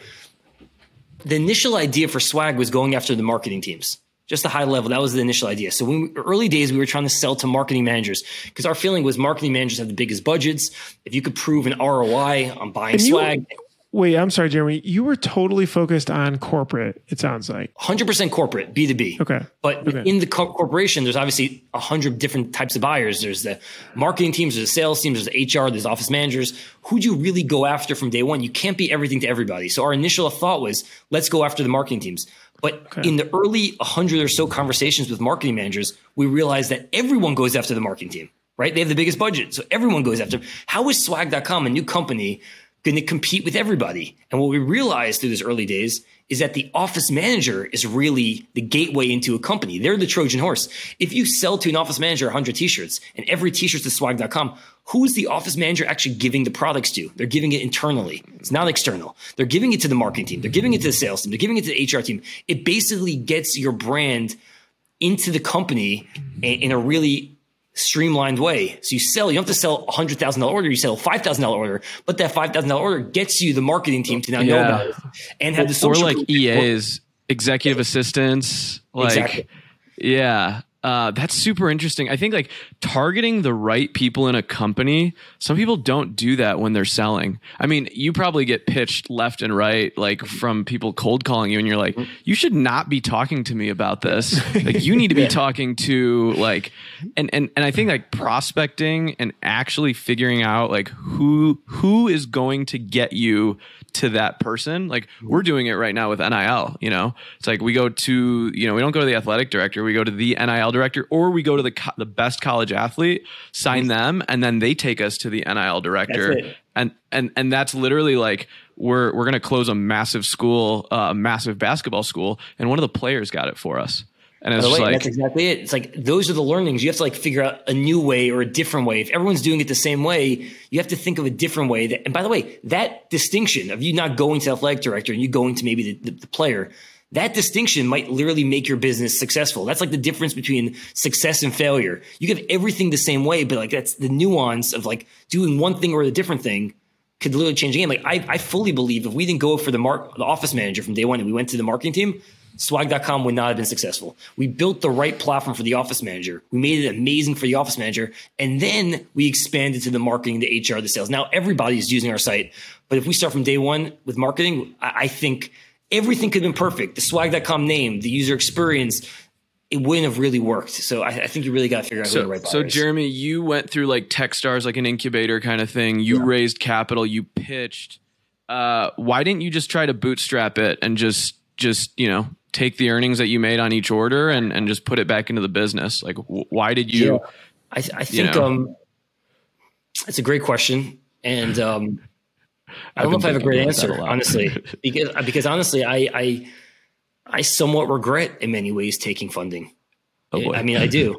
The initial idea for swag was going after the marketing teams. Just a high level. That was the initial idea. So early days, we were trying to sell to marketing managers because our feeling was marketing managers have the biggest budgets. If you could prove an ROI on buying swag. Wait, I'm sorry, Jeremy. You were totally focused on corporate, it sounds like. 100% corporate, B2B. Okay. But in the corporation, there's obviously 100 different types of buyers. There's the marketing teams, there's the sales teams, there's the HR, there's office managers. Who do you really go after from day one? You can't be everything to everybody. So our initial thought was, let's go after the marketing teams. But in the early 100 or so conversations with marketing managers, we realized that everyone goes after the marketing team, right? They have the biggest budget. So everyone goes after them. How is swag.com, a new company, going to compete with everybody? And what we realized through those early days is that the office manager is really the gateway into a company. They're the Trojan horse. If you sell to an office manager 100 t-shirts and every t-shirt's to swag.com, who's the office manager actually giving the products to? They're giving it internally. It's not external. They're giving it to the marketing team. They're giving it to the sales team. They're giving it to the HR team. It basically gets your brand into the company in a really streamlined way. So you don't have to sell a $100,000 order, you sell a $5,000 order, but that $5,000 order gets you the marketing team to now know about it and have the social. Or like EAs, executive assistants. Exactly. Yeah. That's super interesting. I think like targeting the right people in a company, some people don't do that when they're selling. I mean, you probably get pitched left and right, like from people cold calling you and you're like, you should not be talking to me about this. Like you need to be talking to like, and I think like prospecting and actually figuring out like who is going to get you to that person. Like we're doing it right now with NIL, it's like we go to, we don't go to the athletic director, we go to the NIL director, or we go to the best college athlete, sign them, and then they take us to the NIL director. And that's literally like, we're going to close a massive school, a massive basketball school. And one of the players got it for us. And it's just like, that's exactly it. It's like, those are the learnings. You have to like figure out a new way or a different way. If everyone's doing it the same way, you have to think of a different way. And by the way, that distinction of you not going to the athletic director and you going to maybe the player, that distinction might literally make your business successful. That's like the difference between success and failure. You give everything the same way, but like that's the nuance of like doing one thing or a different thing could literally change the game. Like I fully believe if we didn't go for the office manager from day one and we went to the marketing team, swag.com would not have been successful. We built the right platform for the office manager. We made it amazing for the office manager. And then we expanded to the marketing, the HR, the sales. Now everybody's using our site. But if we start from day one with marketing, I think everything could have been perfect. The swag.com name, the user experience, it wouldn't have really worked. So I think you really got to figure out who the right buyer is. So Jeremy, you went through like Techstars, like an incubator kind of thing. You raised capital, you pitched. Why didn't you just try to bootstrap it and just take the earnings that you made on each order and just put it back into the business? Like, why did you? I think it's a great question, and I don't know if I have a great answer, honestly, because honestly, I somewhat regret in many ways taking funding. Oh boy. I mean, I do.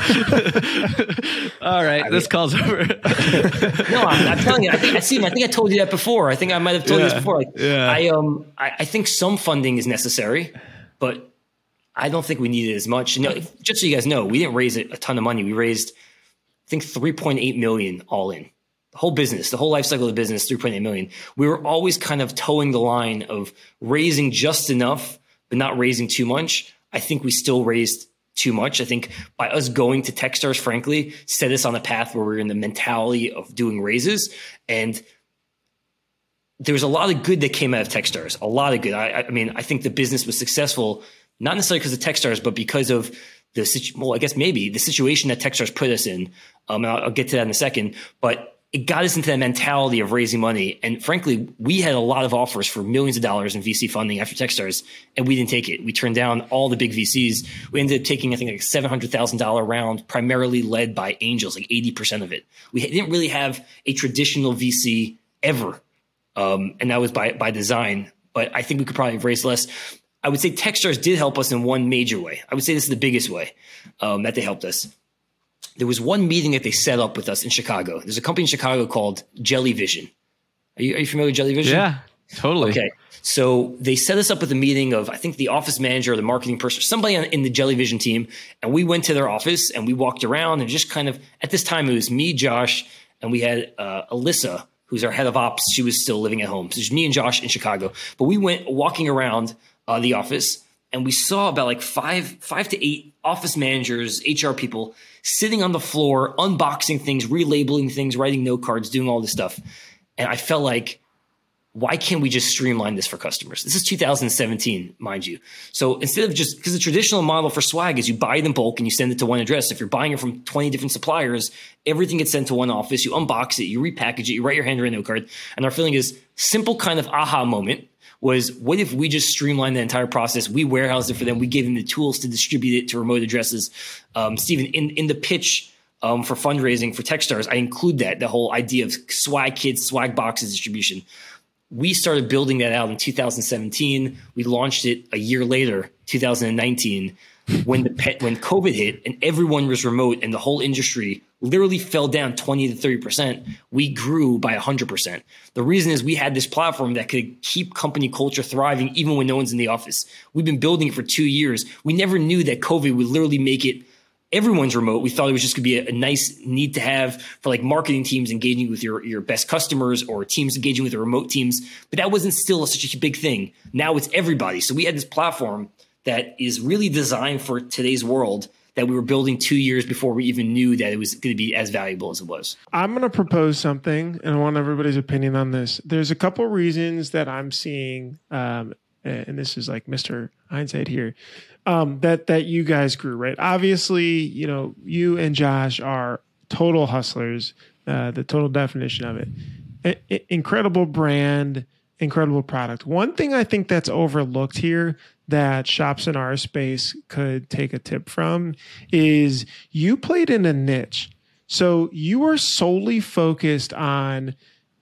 All right, this call's over. No, I'm telling you. I think I told you that before. I think I might have told you this before. I think some funding is necessary, but I don't think we need it as much. Just so you guys know, we didn't raise a ton of money. We raised, I think, $3.8 million all in. The whole business, the whole life cycle of the business, $3.8 million. We were always kind of towing the line of raising just enough, but not raising too much. I think we still raised too much. I think by us going to Techstars, frankly, set us on a path where we're in the mentality of doing raises. And there was a lot of good that came out of Techstars, a lot of good. I mean, I think the business was successful, not necessarily because of Techstars, but because of I guess maybe the situation that Techstars put us in. And I'll get to that in a second, but it got us into that mentality of raising money. And frankly, we had a lot of offers for millions of dollars in VC funding after Techstars, and we didn't take it. We turned down all the big VCs. We ended up taking, I think, like a $700,000 round, primarily led by angels, like 80% of it. We didn't really have a traditional VC ever. And that was by design. But I think we could probably have raised less. I would say Techstars did help us in one major way. I would say this is the biggest way that they helped us. There was one meeting that they set up with us in Chicago. There's a company in Chicago called Jellyvision. Are you familiar with Jellyvision? Yeah, totally. Okay. So they set us up with a meeting of, I think, the office manager or the marketing person, somebody in the Jellyvision team. And we went to their office and we walked around and just kind of, at this time, it was me, Josh, and we had Alyssa, who's our head of ops. She was still living at home. So it's me and Josh in Chicago. But we went walking around the office and we saw about like five to eight office managers, HR people sitting on the floor, unboxing things, relabeling things, writing note cards, doing all this stuff. And I felt like, why can't we just streamline this for customers? This is 2017, mind you. So instead of just, because the traditional model for swag is you buy it in bulk and you send it to one address. If you're buying it from 20 different suppliers, everything gets sent to one office. You unbox it, you repackage it, you write your handwritten note card. And our feeling is simple kind of aha moment was, what if we just streamline the entire process? We warehouse it for them. We gave them the tools to distribute it to remote addresses. Stephen, in the pitch for fundraising for Techstars, I include the whole idea of swag kits, swag boxes distribution. We started building that out in 2017. We launched it a year later, 2019, when COVID hit and everyone was remote and the whole industry literally fell down 20 to 30%. We grew by 100%. The reason is we had this platform that could keep company culture thriving even when no one's in the office. We've been building it for 2 years. We never knew that COVID would literally make it everyone's remote. We thought it was just going to be a nice need to have for like marketing teams engaging with your best customers or teams engaging with the remote teams. But that wasn't still such a big thing. Now it's everybody. So we had this platform that is really designed for today's world that we were building 2 years before we even knew that it was going to be as valuable as it was. I'm going to propose something, and I want everybody's opinion on this. There's a couple reasons that I'm seeing, and this is like Mr. Hindsight here, that you guys grew, right? Obviously, you and Josh are total hustlers, the total definition of it. Incredible brand, incredible product. One thing I think that's overlooked here that shops in our space could take a tip from is you played in a niche. So you are solely focused on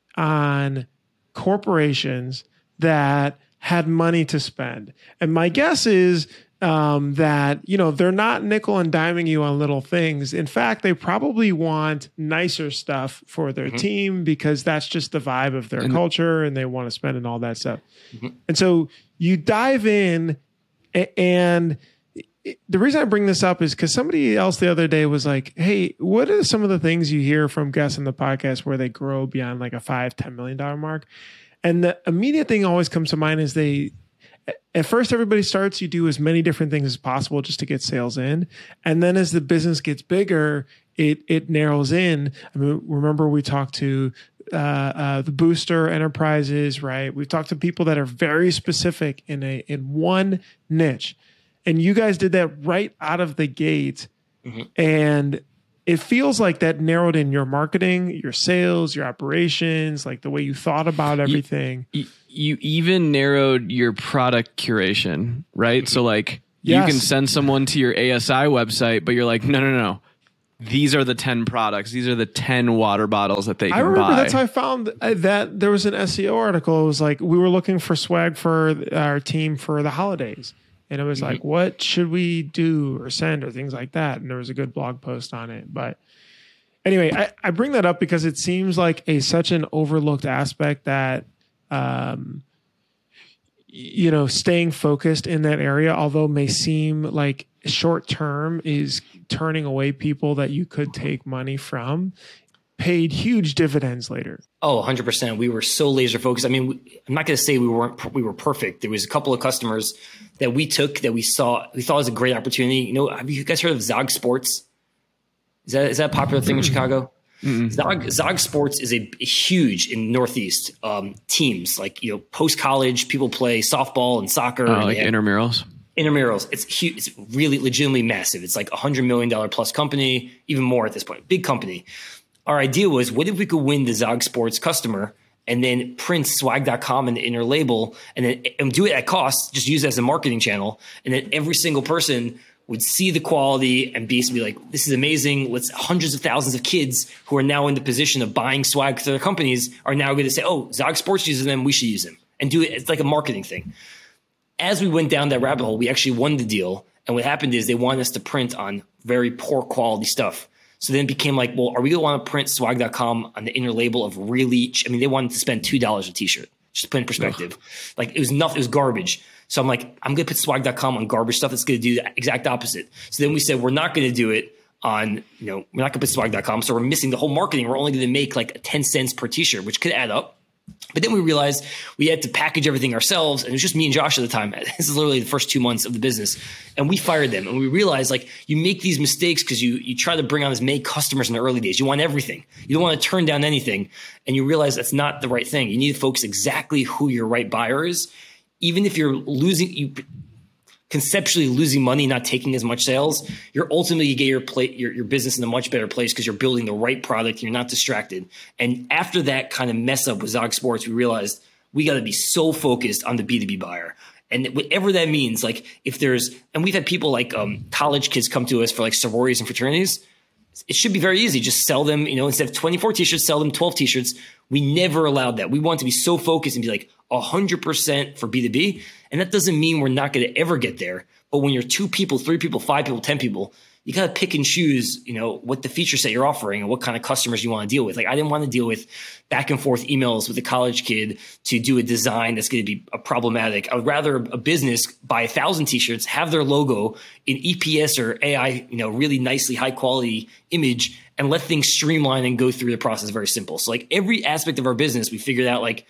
corporations that had money to spend. And my guess is that, they're not nickel and diming you on little things. In fact, they probably want nicer stuff for their team because that's just the vibe of their culture and they want to spend and all that stuff. And so you dive in, and the reason I bring this up is because somebody else the other day was like, hey, what are some of the things you hear from guests in the podcast where they grow beyond like a $5-10 million mark? And the immediate thing always comes to mind is at first everybody starts, you do as many different things as possible just to get sales in. And then as the business gets bigger, it narrows in. I mean, remember we talked to the Booster Enterprises, right? We've talked to people that are very specific in one niche. And you guys did that right out of the gate. And it feels like that narrowed in your marketing, your sales, your operations, like the way you thought about everything. You even narrowed your product curation, right? So like you can send someone to your ASI website, but you're like, no. These are the 10 products. These are the 10 water bottles that they can buy. I remember that's how I found that there was an SEO article. It was like, we were looking for swag for our team for the holidays. And it was like, what should we do or send or things like that? And there was a good blog post on it. But anyway, I bring that up because it seems like such an overlooked aspect that, staying focused in that area, although may seem like short term, is turning away people that you could take money from, paid huge dividends later. Oh, 100%. We were so laser focused. I mean, I'm not going to say we were perfect. There was a couple of customers that we took that we thought was a great opportunity. Have you guys heard of Zog Sports? Is that a popular thing in Chicago? Zog Sports is a huge in Northeast teams, like, post college people play softball and soccer. Like intramurals. Intramurals. It's huge. It's really legitimately massive. It's like $100 million plus company, even more at this point. Big company. Our idea was, what if we could win the Zog Sports customer and then print swag.com in the inner label and do it at cost, just use it as a marketing channel. And then every single person would see the quality and basically be like, this is amazing. Hundreds of thousands of kids who are now in the position of buying swag for their companies are now going to say, oh, Zog Sports uses them, we should use them, and do it. It's like a marketing thing. as we went down that rabbit hole, we actually won the deal. And what happened is they wanted us to print on very poor quality stuff. So then it became like, well, are we going to want to print swag.com on the inner label of really, I mean, they wanted to spend $2 a t-shirt, just to put in perspective. Like it was nothing, it was garbage. So I'm like, I'm going to put swag.com on garbage stuff that's going to do the exact opposite. So then we said, we're not going to do it on, we're not going to put swag.com. So we're missing the whole marketing. We're only going to make like 10 cents per t-shirt, which could add up. But then we realized we had to package everything ourselves. And it was just me and Josh at the time. This is literally the first 2 months of the business. And we fired them. And we realized like you make these mistakes because you try to bring on as many customers in the early days. You want everything. You don't want to turn down anything. And you realize that's not the right thing. You need to focus exactly who your right buyer is. Even if you're conceptually losing money, not taking as much sales, you're ultimately you get your business in a much better place because you're building the right product. You're not distracted. And after that kind of mess up with Zog Sports, we realized we got to be so focused on the B2B buyer. And whatever that means, like if there's, and we've had people like college kids come to us for like sororities and fraternities. It should be very easy. Just sell them, instead of 24 t-shirts, sell them 12 t-shirts. We never allowed that. We want to be so focused and be like 100% for B2B. And that doesn't mean we're not going to ever get there. But when you're 2 people, 3 people, 5 people, 10 people, you got to pick and choose, what the feature set you're offering and what kind of customers you want to deal with. Like I didn't want to deal with back and forth emails with a college kid to do a design that's going to be problematic. I would rather a business buy 1,000 t-shirts, have their logo in EPS or AI, really nicely high quality image and let things streamline and go through the process very simple. So like every aspect of our business, we figured out like,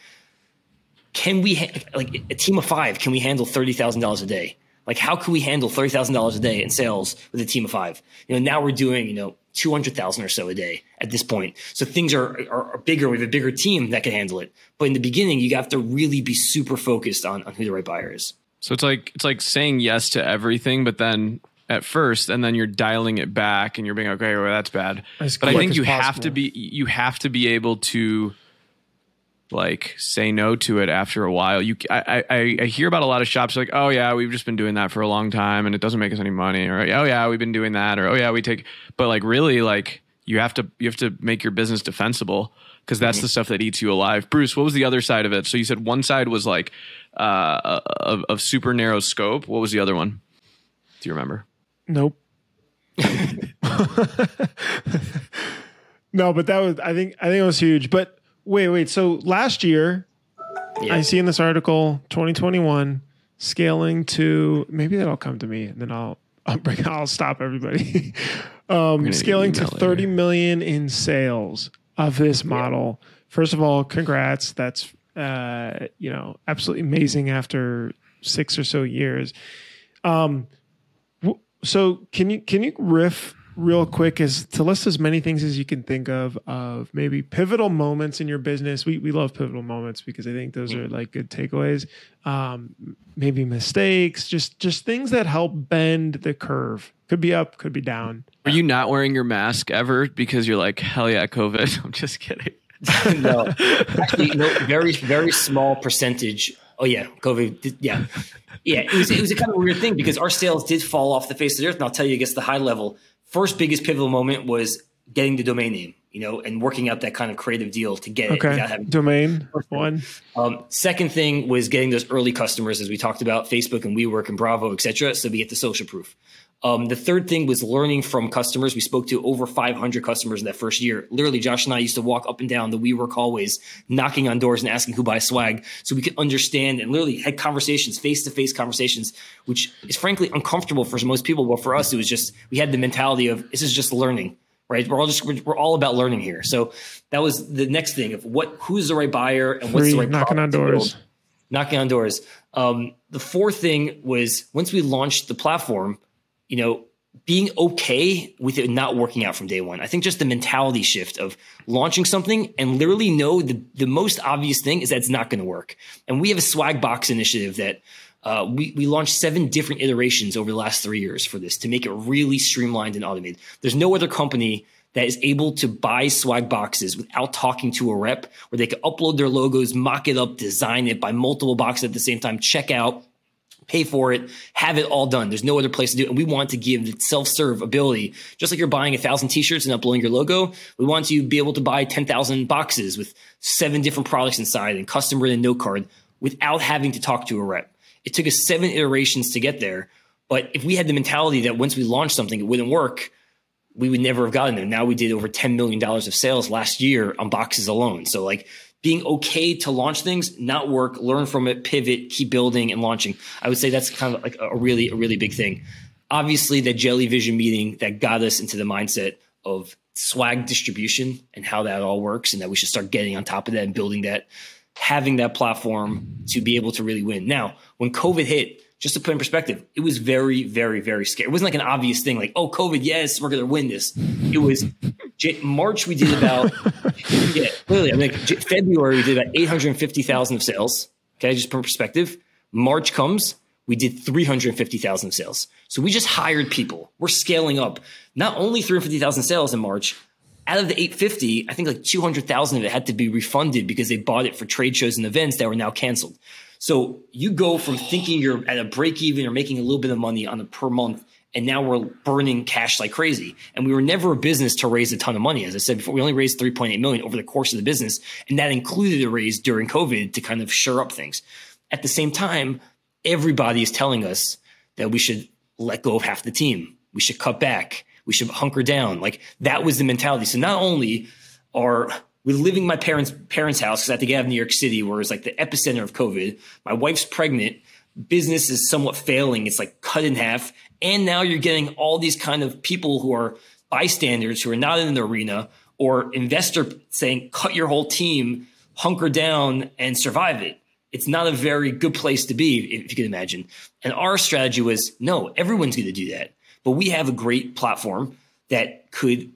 can we, like a team of 5, can we handle $30,000 a day? Like, how can we handle $30,000 a day in sales with a team of 5? Now we're doing, 200,000 or so a day at this point. So things are bigger. We have a bigger team that can handle it. But in the beginning, you have to really be super focused on who the right buyer is. So it's like saying yes to everything, but then at first, and then you're dialing it back and you're being, okay, well, that's bad. But I think you have to be able to like say no to it after a while. I hear about a lot of shops like, oh yeah, we've just been doing that for a long time and it doesn't make us any money, or oh yeah, we've been doing that, or oh yeah, but like really like you have to make your business defensible because that's the stuff that eats you alive. Bruce, what was the other side of it? So you said one side was like of super narrow scope. What was the other one? Do you remember? Nope. No, but that was I think it was huge. But wait. So last year, I see in this article, 2021, scaling to, maybe that'll come to me, and then I'll stop everybody. Scaling to 30 million in sales of this model. First of all, congrats. That's absolutely amazing after 6 or so years. So can you riff real quick as to list as many things as you can think of maybe pivotal moments in your business. We love pivotal moments because I think those are like good takeaways. Maybe mistakes, just things that help bend the curve. Could be up, could be down. Are you not wearing your mask ever because you're like, hell yeah, COVID? I'm just kidding. No, actually, very, very small percentage. Oh yeah, COVID. Yeah. It was a kind of weird thing because our sales did fall off the face of the earth. And I'll tell you, I guess the high level, first biggest pivotal moment was getting the domain name, and working out that kind of creative deal to get it. Okay. Domain one. Second thing was getting those early customers, as we talked about, Facebook and WeWork and Bravo, et cetera. So we get the social proof. The third thing was learning from customers. We spoke to over 500 customers in that first year. Literally, Josh and I used to walk up and down the WeWork hallways, knocking on doors and asking who buys swag so we could understand and literally had conversations, face-to-face conversations, which is frankly uncomfortable for most people. But for us, it was just, we had the mentality of this is just learning, right? We're all about learning here. So that was the next thing of who's the right buyer and what's the right knocking on doors. Knocking on doors. The fourth thing was once we launched the platform, being okay with it not working out from day one. I think just the mentality shift of launching something and literally know the most obvious thing is that it's not going to work. And we have a swag box initiative that we launched 7 different iterations over the last 3 years for this to make it really streamlined and automated. There's no other company that is able to buy swag boxes without talking to a rep, where they can upload their logos, mock it up, design it, buy multiple boxes at the same time, check out, pay for it, have it all done. There's no other place to do it. And we want to give the self-serve ability, just like you're buying 1,000 t-shirts and uploading your logo. We want to be able to buy 10,000 boxes with 7 different products inside and custom written note card without having to talk to a rep. It took us 7 iterations to get there. But if we had the mentality that once we launched something, it wouldn't work, we would never have gotten there. Now we did over $10 million of sales last year on boxes alone. So like being okay to launch things, not work, learn from it, pivot, keep building and launching. I would say that's kind of like a really big thing. Obviously, the Jellyvision meeting that got us into the mindset of swag distribution and how that all works, and that we should start getting on top of that and building that, having that platform to be able to really win. Now, when COVID hit, just to put in perspective, it was very scary. It wasn't like an obvious thing like, oh, COVID, yes, we're going to win this. It was March, we did about, clearly, I mean, February, we did about 850,000 of sales. Okay, just put in perspective. March comes, we did 350,000 of sales. So we just hired people. We're scaling up. Not only 350,000 sales in March, out of the 850, I think like 200,000 of it had to be refunded because they bought it for trade shows and events that were now canceled. So you go from thinking you're at a break even or making a little bit of money on a per month, and now we're burning cash like crazy. And we were never a business to raise a ton of money. As I said before, we only raised $3.8 million over the course of the business. And that included a raise during COVID to kind of shore up things. At the same time, everybody is telling us that we should let go of half the team. We should cut back. We should hunker down. Like that was the mentality. So not only are we living in my parents' house, because I had to get out of New York City, where it's like the epicenter of COVID. My wife's pregnant. Business is somewhat failing. It's like cut in half. And now you're getting all these kind of people who are bystanders, who are not in the arena, or investor saying, cut your whole team, hunker down and survive it. It's not a very good place to be, if you can imagine. And our strategy was, no, everyone's going to do that. But we have a great platform that could,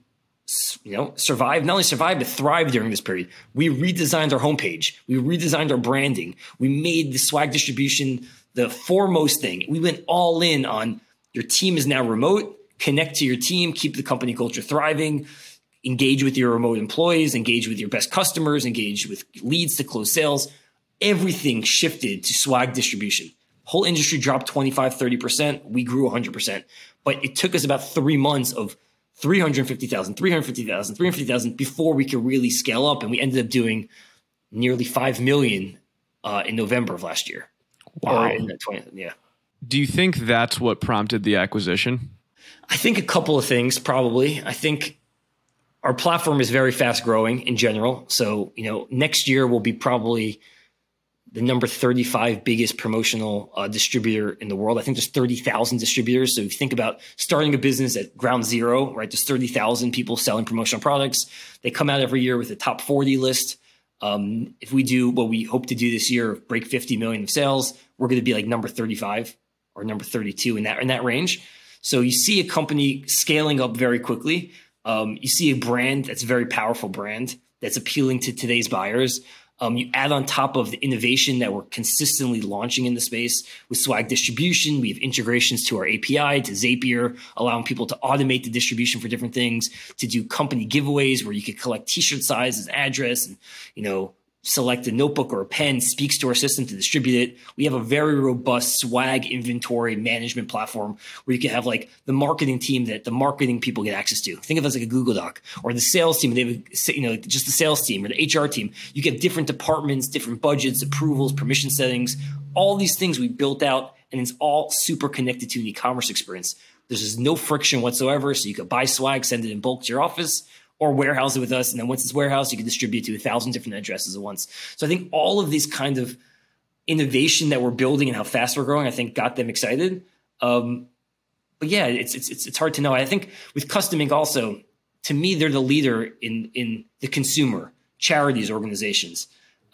survive, not only survive, but thrive during this period. We redesigned our homepage. We redesigned our branding. We made the swag distribution the foremost thing. We went all in on your team is now remote, connect to your team, keep the company culture thriving, engage with your remote employees, engage with your best customers, engage with leads to close sales. Everything shifted to swag distribution. Whole industry dropped 25, 30%. We grew 100%. But it took us about 3 months of 350,000 before we could really scale up. And we ended up doing nearly 5 million in November of last year. Wow. Yeah. Do you think that's what prompted the acquisition? I think a couple of things, probably. I think our platform is very fast growing in general. So, next year will be probably the number 35 biggest promotional distributor in the world. I think there's 30,000 distributors. So if you think about starting a business at ground zero, right? There's 30,000 people selling promotional products. They come out every year with a top 40 list. If we do what we hope to do this year, break 50 million of sales, we're going to be like number 35 or number 32 in that range. So you see a company scaling up very quickly. You see a brand that's a very powerful brand that's appealing to today's buyers. You add on top of the innovation that we're consistently launching in the space with swag distribution. We have integrations to our API, to Zapier, allowing people to automate the distribution for different things, to do company giveaways where you could collect t-shirt sizes, address, and, select a notebook or a pen, speaks to our system to distribute it. We have a very robust swag inventory management platform where you can have like the marketing team that the marketing people get access to. Think of it as like a Google Doc, or the sales team. They have, just the sales team or the HR team. You get different departments, different budgets, approvals, permission settings, all these things we built out, and it's all super connected to an e-commerce experience. There's just no friction whatsoever. So you could buy swag, send it in bulk to your office, or warehouse it with us. And then once it's warehoused, you can distribute to 1,000 different addresses at once. So I think all of these kind of innovation that we're building and how fast we're growing, I think got them excited. But yeah, it's hard to know. I think with Custom Ink also, to me, they're the leader in the consumer, charities, organizations.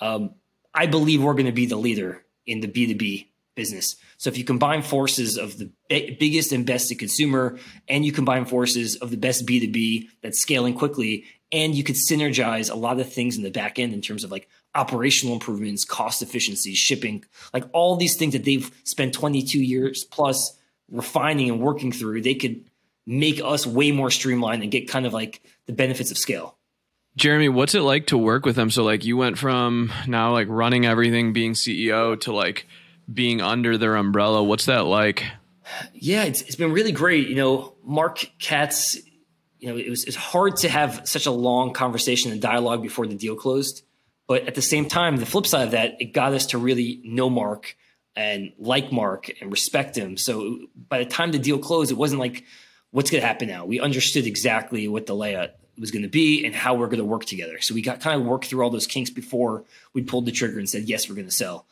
I believe we're going to be the leader in the B2B business. So if you combine forces of the biggest and best to consumer, and you combine forces of the best B2B that's scaling quickly, and you could synergize a lot of things in the back end in terms of like operational improvements, cost efficiency, shipping, like all these things that they've spent 22 years plus refining and working through, they could make us way more streamlined and get kind of like the benefits of scale. Jeremy, what's it like to work with them? So like you went from now like running everything, being CEO, to like being under their umbrella. What's that like? Yeah, it's been really great. Mark Katz, it's hard to have such a long conversation and dialogue before the deal closed. But at the same time, the flip side of that, it got us to really know Mark, and like Mark and respect him. So by the time the deal closed, it wasn't like, what's going to happen now? We understood exactly what the layout was going to be and how we're going to work together. So we got kind of worked through all those kinks before we pulled the trigger and said, yes, we're going to sell.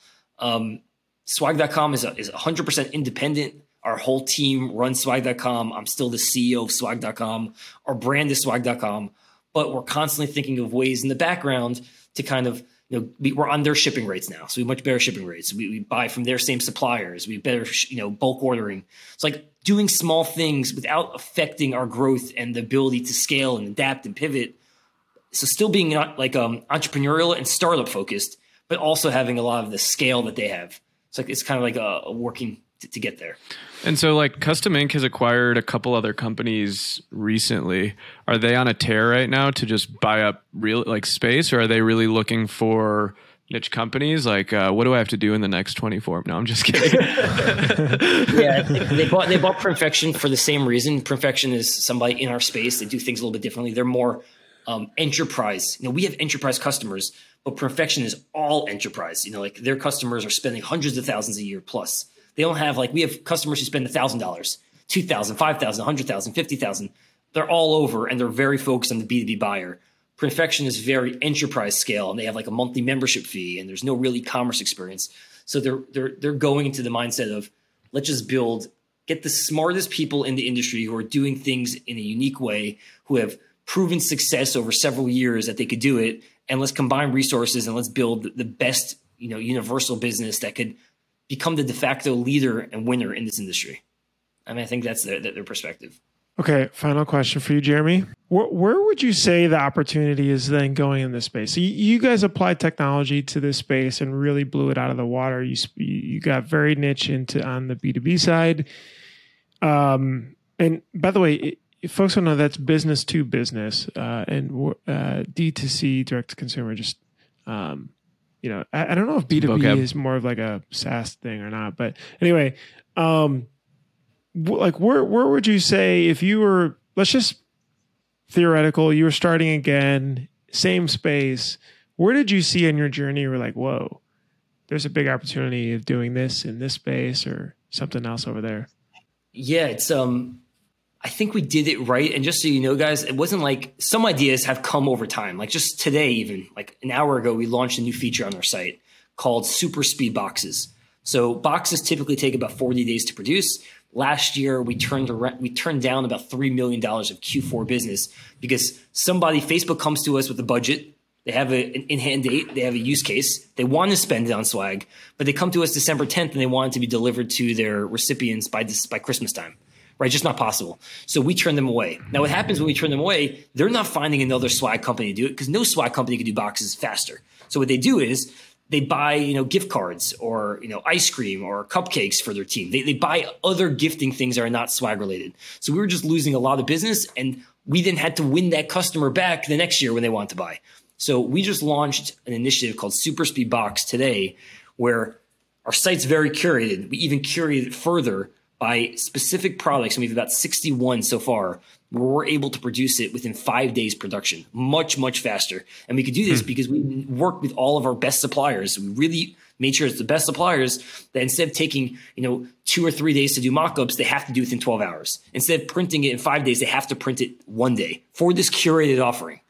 Swag.com is 100% independent. Our whole team runs Swag.com. I'm still the CEO of Swag.com. Our brand is Swag.com, but we're constantly thinking of ways in the background to kind of, we're on their shipping rates now. So we have much better shipping rates. We buy from their same suppliers. We have better, bulk ordering. It's like doing small things without affecting our growth and the ability to scale and adapt and pivot. So still being like entrepreneurial and startup focused, but also having a lot of the scale that they have. It's kind of like a working to get there. And so like Custom Ink has acquired a couple other companies recently. Are they on a tear right now to just buy up real like space, or are they really looking for niche companies? Like, what do I have to do in the next 24? No, I'm just kidding. Yeah, they bought Perfection for the same reason. Perfection is somebody in our space. They do things a little bit differently. They're more enterprise. We have enterprise customers, but Perfection is all enterprise. Like their customers are spending hundreds of thousands a year plus. They don't have we have customers who spend $1,000, $2,000, $5,000, $100,000, $50,000. They're all over, and they're very focused on the B2B buyer. Perfection is very enterprise scale, and they have like a monthly membership fee, and there's no real e-commerce experience. So they're going into the mindset of let's just get the smartest people in the industry who are doing things in a unique way, who have proven success over several years that they could do it, and let's combine resources and let's build the best universal business that could become the de facto leader and winner in this industry. I think that's their perspective. Okay, final question for you, Jeremy. Where would you say the opportunity is then going in this space? So you guys applied technology to this space and really blew it out of the water. You got very niche on the B2B side. And by the way, if folks don't know, that's business to business and D2C, direct to consumer. Just I don't know if B2B is more of like a SaaS thing or not, but anyway, where would you say if you were, let's just theoretical, you were starting again, same space, where did you see in your journey you were like, whoa, there's a big opportunity of doing this in this space or something else over there? Yeah, it's I think we did it right. And just so you know, guys, it wasn't like some ideas have come over time. Like just today, even like an hour ago, we launched a new feature on our site called Super Speed Boxes. So boxes typically take about 40 days to produce. Last year, we turned down about $3 million of Q4 business because Facebook comes to us with a budget. They have an in-hand date. They have a use case. They want to spend it on swag, but they come to us December 10th and they want it to be delivered to their recipients by Christmas time. Right? Just not possible. So we turn them away. Now, what happens when we turn them away, they're not finding another swag company to do it because no swag company can do boxes faster. So what they do is they buy, gift cards or, ice cream or cupcakes for their team. They buy other gifting things that are not swag related. So we were just losing a lot of business, and we then had to win that customer back the next year when they want to buy. So we just launched an initiative called Super Speed Box today, where our site's very curated. We even curated it further by specific products, and we have about 61 so far, where we're able to produce it within 5 days production, much, much faster. And we could do this because we worked with all of our best suppliers. We really made sure it's the best suppliers that instead of taking 2 or 3 days to do mock-ups, they have to do it within 12 hours. Instead of printing it in 5 days, they have to print it 1 day for this curated offering.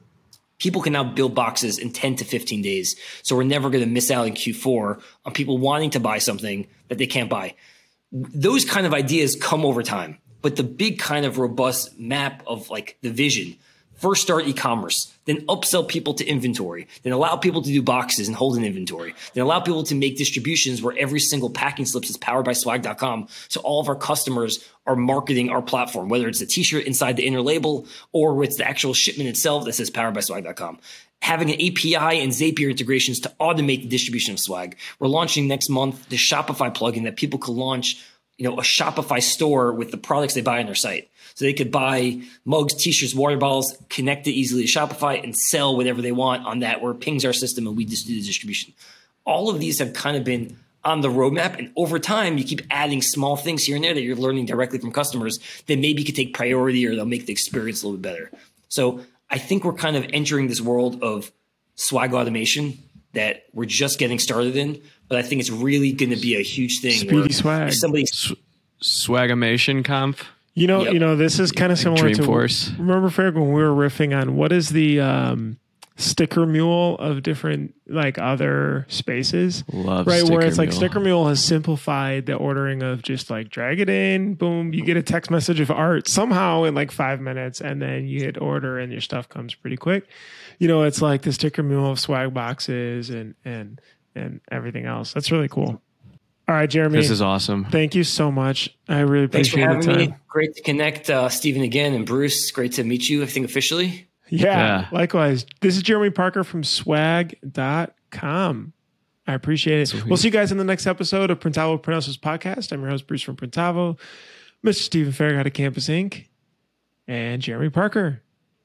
People can now build boxes in 10 to 15 days. So we're never going to miss out in Q4 on people wanting to buy something that they can't buy. Those kind of ideas come over time, but the big kind of robust map of like the vision, first start e-commerce, then upsell people to inventory, then allow people to do boxes and hold an inventory, then allow people to make distributions where every single packing slips is powered by swag.com. So all of our customers are marketing our platform, whether it's a t-shirt inside the inner label or it's the actual shipment itself that says powered by swag.com. Having an API and Zapier integrations to automate the distribution of swag. We're launching next month the Shopify plugin that people could launch, a Shopify store with the products they buy on their site. So they could buy mugs, t-shirts, water bottles, connect it easily to Shopify and sell whatever they want on that, where it pings our system and we just do the distribution. All of these have kind of been on the roadmap. And over time, you keep adding small things here and there that you're learning directly from customers that maybe could take priority or they'll make the experience a little bit better. So I think we're kind of entering this world of swag automation that we're just getting started in, but I think it's really going to be a huge thing. Speedy Swag. If somebody Swagamation Conf. You know, this is kind of similar to Dreamforce. Remember, Ferg, when we were riffing on what is the sticker mule of different like other spaces, Love right? Sticker Where it's like Mule. Sticker Mule has simplified the ordering of just like drag it in, boom, you get a text message of art somehow in like 5 minutes, and then you hit order and your stuff comes pretty quick. You know, it's like the Sticker Mule of swag boxes and everything else. That's really cool. All right, Jeremy. This is awesome. Thank you so much. I really Thanks for appreciate the having time. me. Great to connect, Stephen again, and Bruce. Great to meet you, I think, officially. Yeah, Yeah. likewise. This is Jeremy Parker from swag.com. I appreciate it. Sweet. We'll see you guys in the next episode of Printavo Printhouse podcast. I'm your host, Bruce from Printavo, Mr. Stephen Farragut of Campus Inc., and Jeremy Parker.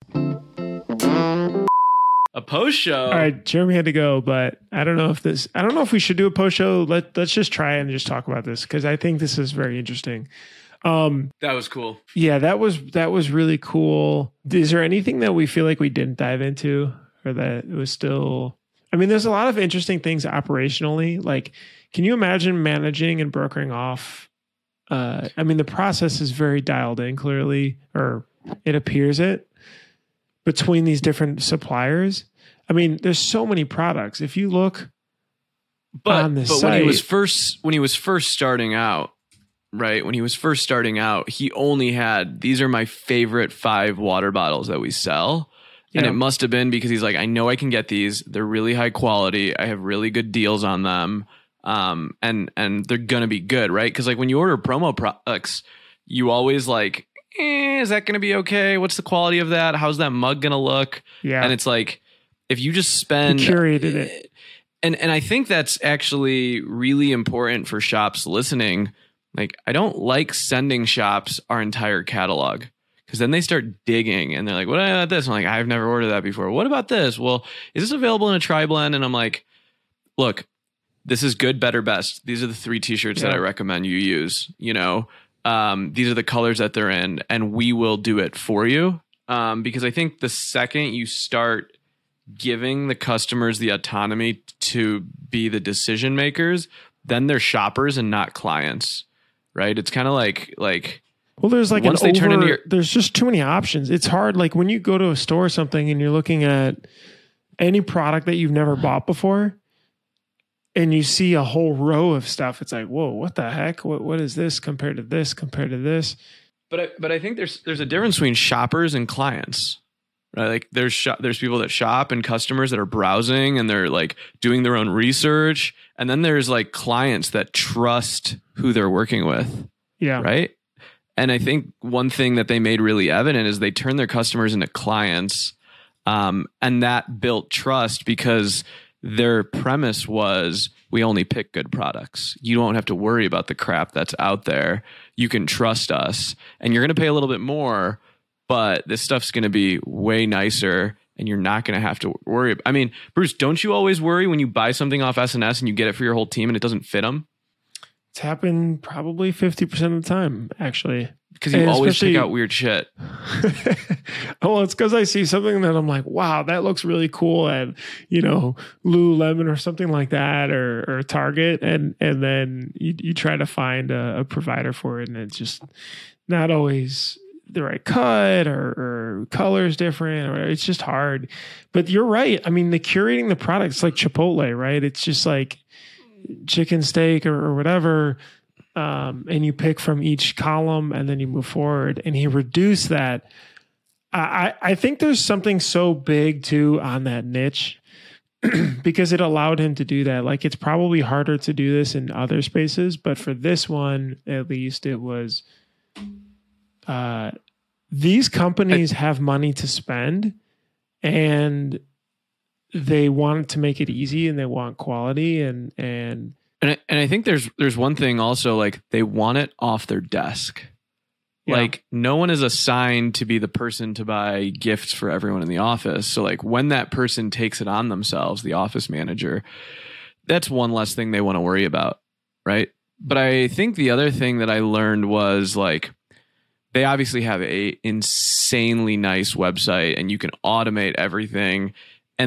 A post show. All right, Jeremy had to go, but I don't know if we should do a post show. Let's just try and just talk about this because I think this is very interesting. That was cool. Yeah, that was really cool. Is there anything that we feel like we didn't dive into, or that it was still? I mean, there's a lot of interesting things operationally. Like, can you imagine managing and brokering off? I mean, the process is very dialed in, clearly, or it appears it, between these different suppliers. I mean, there's so many products. If you look on the but site, when he was first starting out, right? When he was first starting out, he only had, these are my favorite 5 water bottles that we sell. And Yeah. it must have been because he's like, I know I can get these. They're really high quality. I have really good deals on them. And they're going to be good, right? Because like when you order promo products, you always like, is that going to be okay? What's the quality of that? How's that mug going to look? yeah, And it's like, if you just spend you curated it. and I think that's actually really important for shops listening. Like, I don't like sending shops our entire catalog because then they start digging and they're like, what about this? I'm like, I've never ordered that before. What about this? Well, is this available in a tri-blend? And I'm like, look, this is good, better, best. These are the 3 t-shirts that Yeah. I recommend you use. You know, these are the colors that they're in, and we will do it for you. Because I think the second you start giving the customers the autonomy to be the decision makers, then they're shoppers and not clients, right? It's kind of like Well, there's like once they turn into your, there's just too many options. It's hard. Like when you go to a store or something and you're looking at any product that you've never bought before and you see a whole row of stuff, it's like, whoa, what the heck? What is this compared to this, compared to this? but I think there's a difference between shoppers and clients, right? Like there's people that shop and customers that are browsing and they're like doing their own research. And then there's like clients that trust who they're working with. Yeah. Right. And I think one thing that they made really evident is they turned their customers into clients. And that built trust because their premise was we only pick good products. You don't have to worry about the crap that's out there. You can trust us and you're going to pay a little bit more, but this stuff's going to be way nicer and you're not going to have to worry. I mean, Bruce, don't you always worry when you buy something off SNS and you get it for your whole team and it doesn't fit them? It's happened probably 50% of the time, actually. Because you And always especially- pick out weird shit. Well, it's because I see something that I'm like, wow, that looks really cool at, Lululemon or something like that, or Target, and then you try to find a provider for it, and it's just not always the right cut or colors different, or it's just hard. But you're right. I mean, the curating the products like Chipotle, right? It's just like chicken steak or whatever. And you pick from each column and then you move forward, and he reduced that. I think there's something so big too on that niche because it allowed him to do that. Like it's probably harder to do this in other spaces, but for this one, at least it was, these companies have money to spend and they want to make it easy and they want quality and I think there's one thing also, like they want it off their desk. Yeah. Like no one is assigned to be the person to buy gifts for everyone in the office. So like when that person takes it on themselves, the office manager, that's one less thing they want to worry about. Right. But I think the other thing that I learned was like, they obviously have a insanely nice website and you can automate everything. And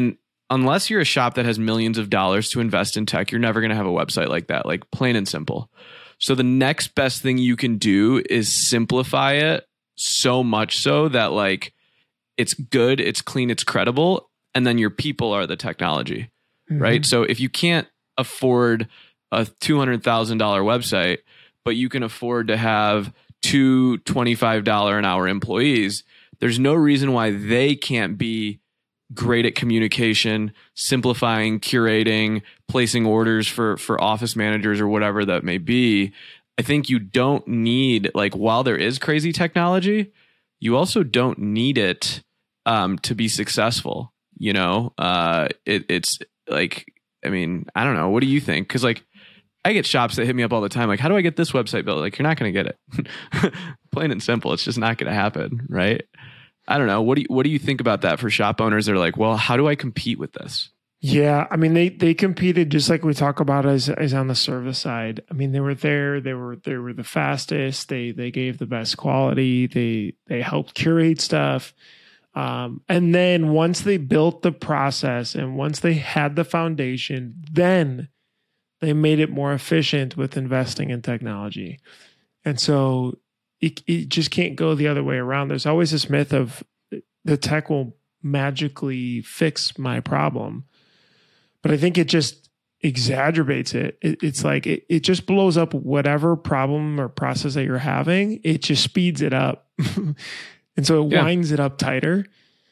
unless you're a shop that has millions of dollars to invest in tech, you're never going to have a website like that, like plain and simple. So the next best thing you can do is simplify it so much so that like it's good, it's clean, it's credible, and then your people are the technology, right? So if you can't afford a $200,000 website, but you can afford to have two $25 an hour employees, there's no reason why they can't be great at communication, simplifying, curating, placing orders for office managers or whatever that may be. I think you don't need, like, while there is crazy technology, you also don't need it to be successful. You know, it's like, I mean, I don't know. What do you think? Because like, I get shops that hit me up all the time. Like, how do I get this website built? Like, you're not going to get it. Plain and simple. It's just not going to happen. Right. I don't know. What do you think about that for shop owners that are like, well, how do I compete with this? Yeah. I mean, they competed just like we talk about as on the service side. I mean, they were there. They were the fastest. They gave the best quality. They helped curate stuff. And then once they built the process and once they had the foundation, then they made it more efficient with investing in technology. And so it just can't go the other way around. There's always this myth of the tech will magically fix my problem. But I think it just exacerbates it. It's like it just blows up whatever problem or process that you're having. It just speeds it up. And so it winds it up tighter.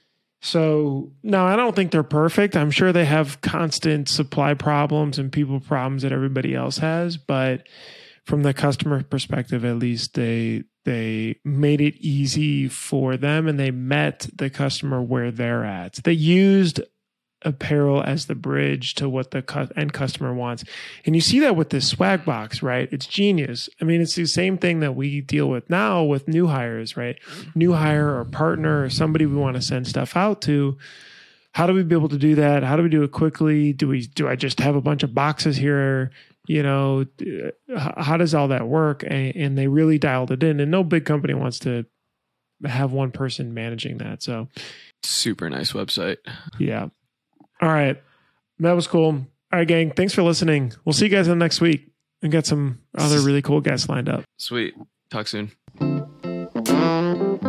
So no, I don't think they're perfect. I'm sure they have constant supply problems and people problems that everybody else has. But from the customer perspective, at least they made it easy for them and they met the customer where they're at. They used apparel as the bridge to what the end customer wants. And you see that with this swag box, right? It's genius. I mean, it's the same thing that we deal with now with new hires, right? New hire or partner or somebody we want to send stuff out to. How do we be able to do that? How do we do it quickly? Do I just have a bunch of boxes here? You know, how does all that work? And they really dialed it in. And no big company wants to have one person managing that. So super nice website. Yeah. All right. That was cool. All right, gang. Thanks for listening. We'll see you guys in next week. We got some other really cool guests lined up. Sweet. Talk soon.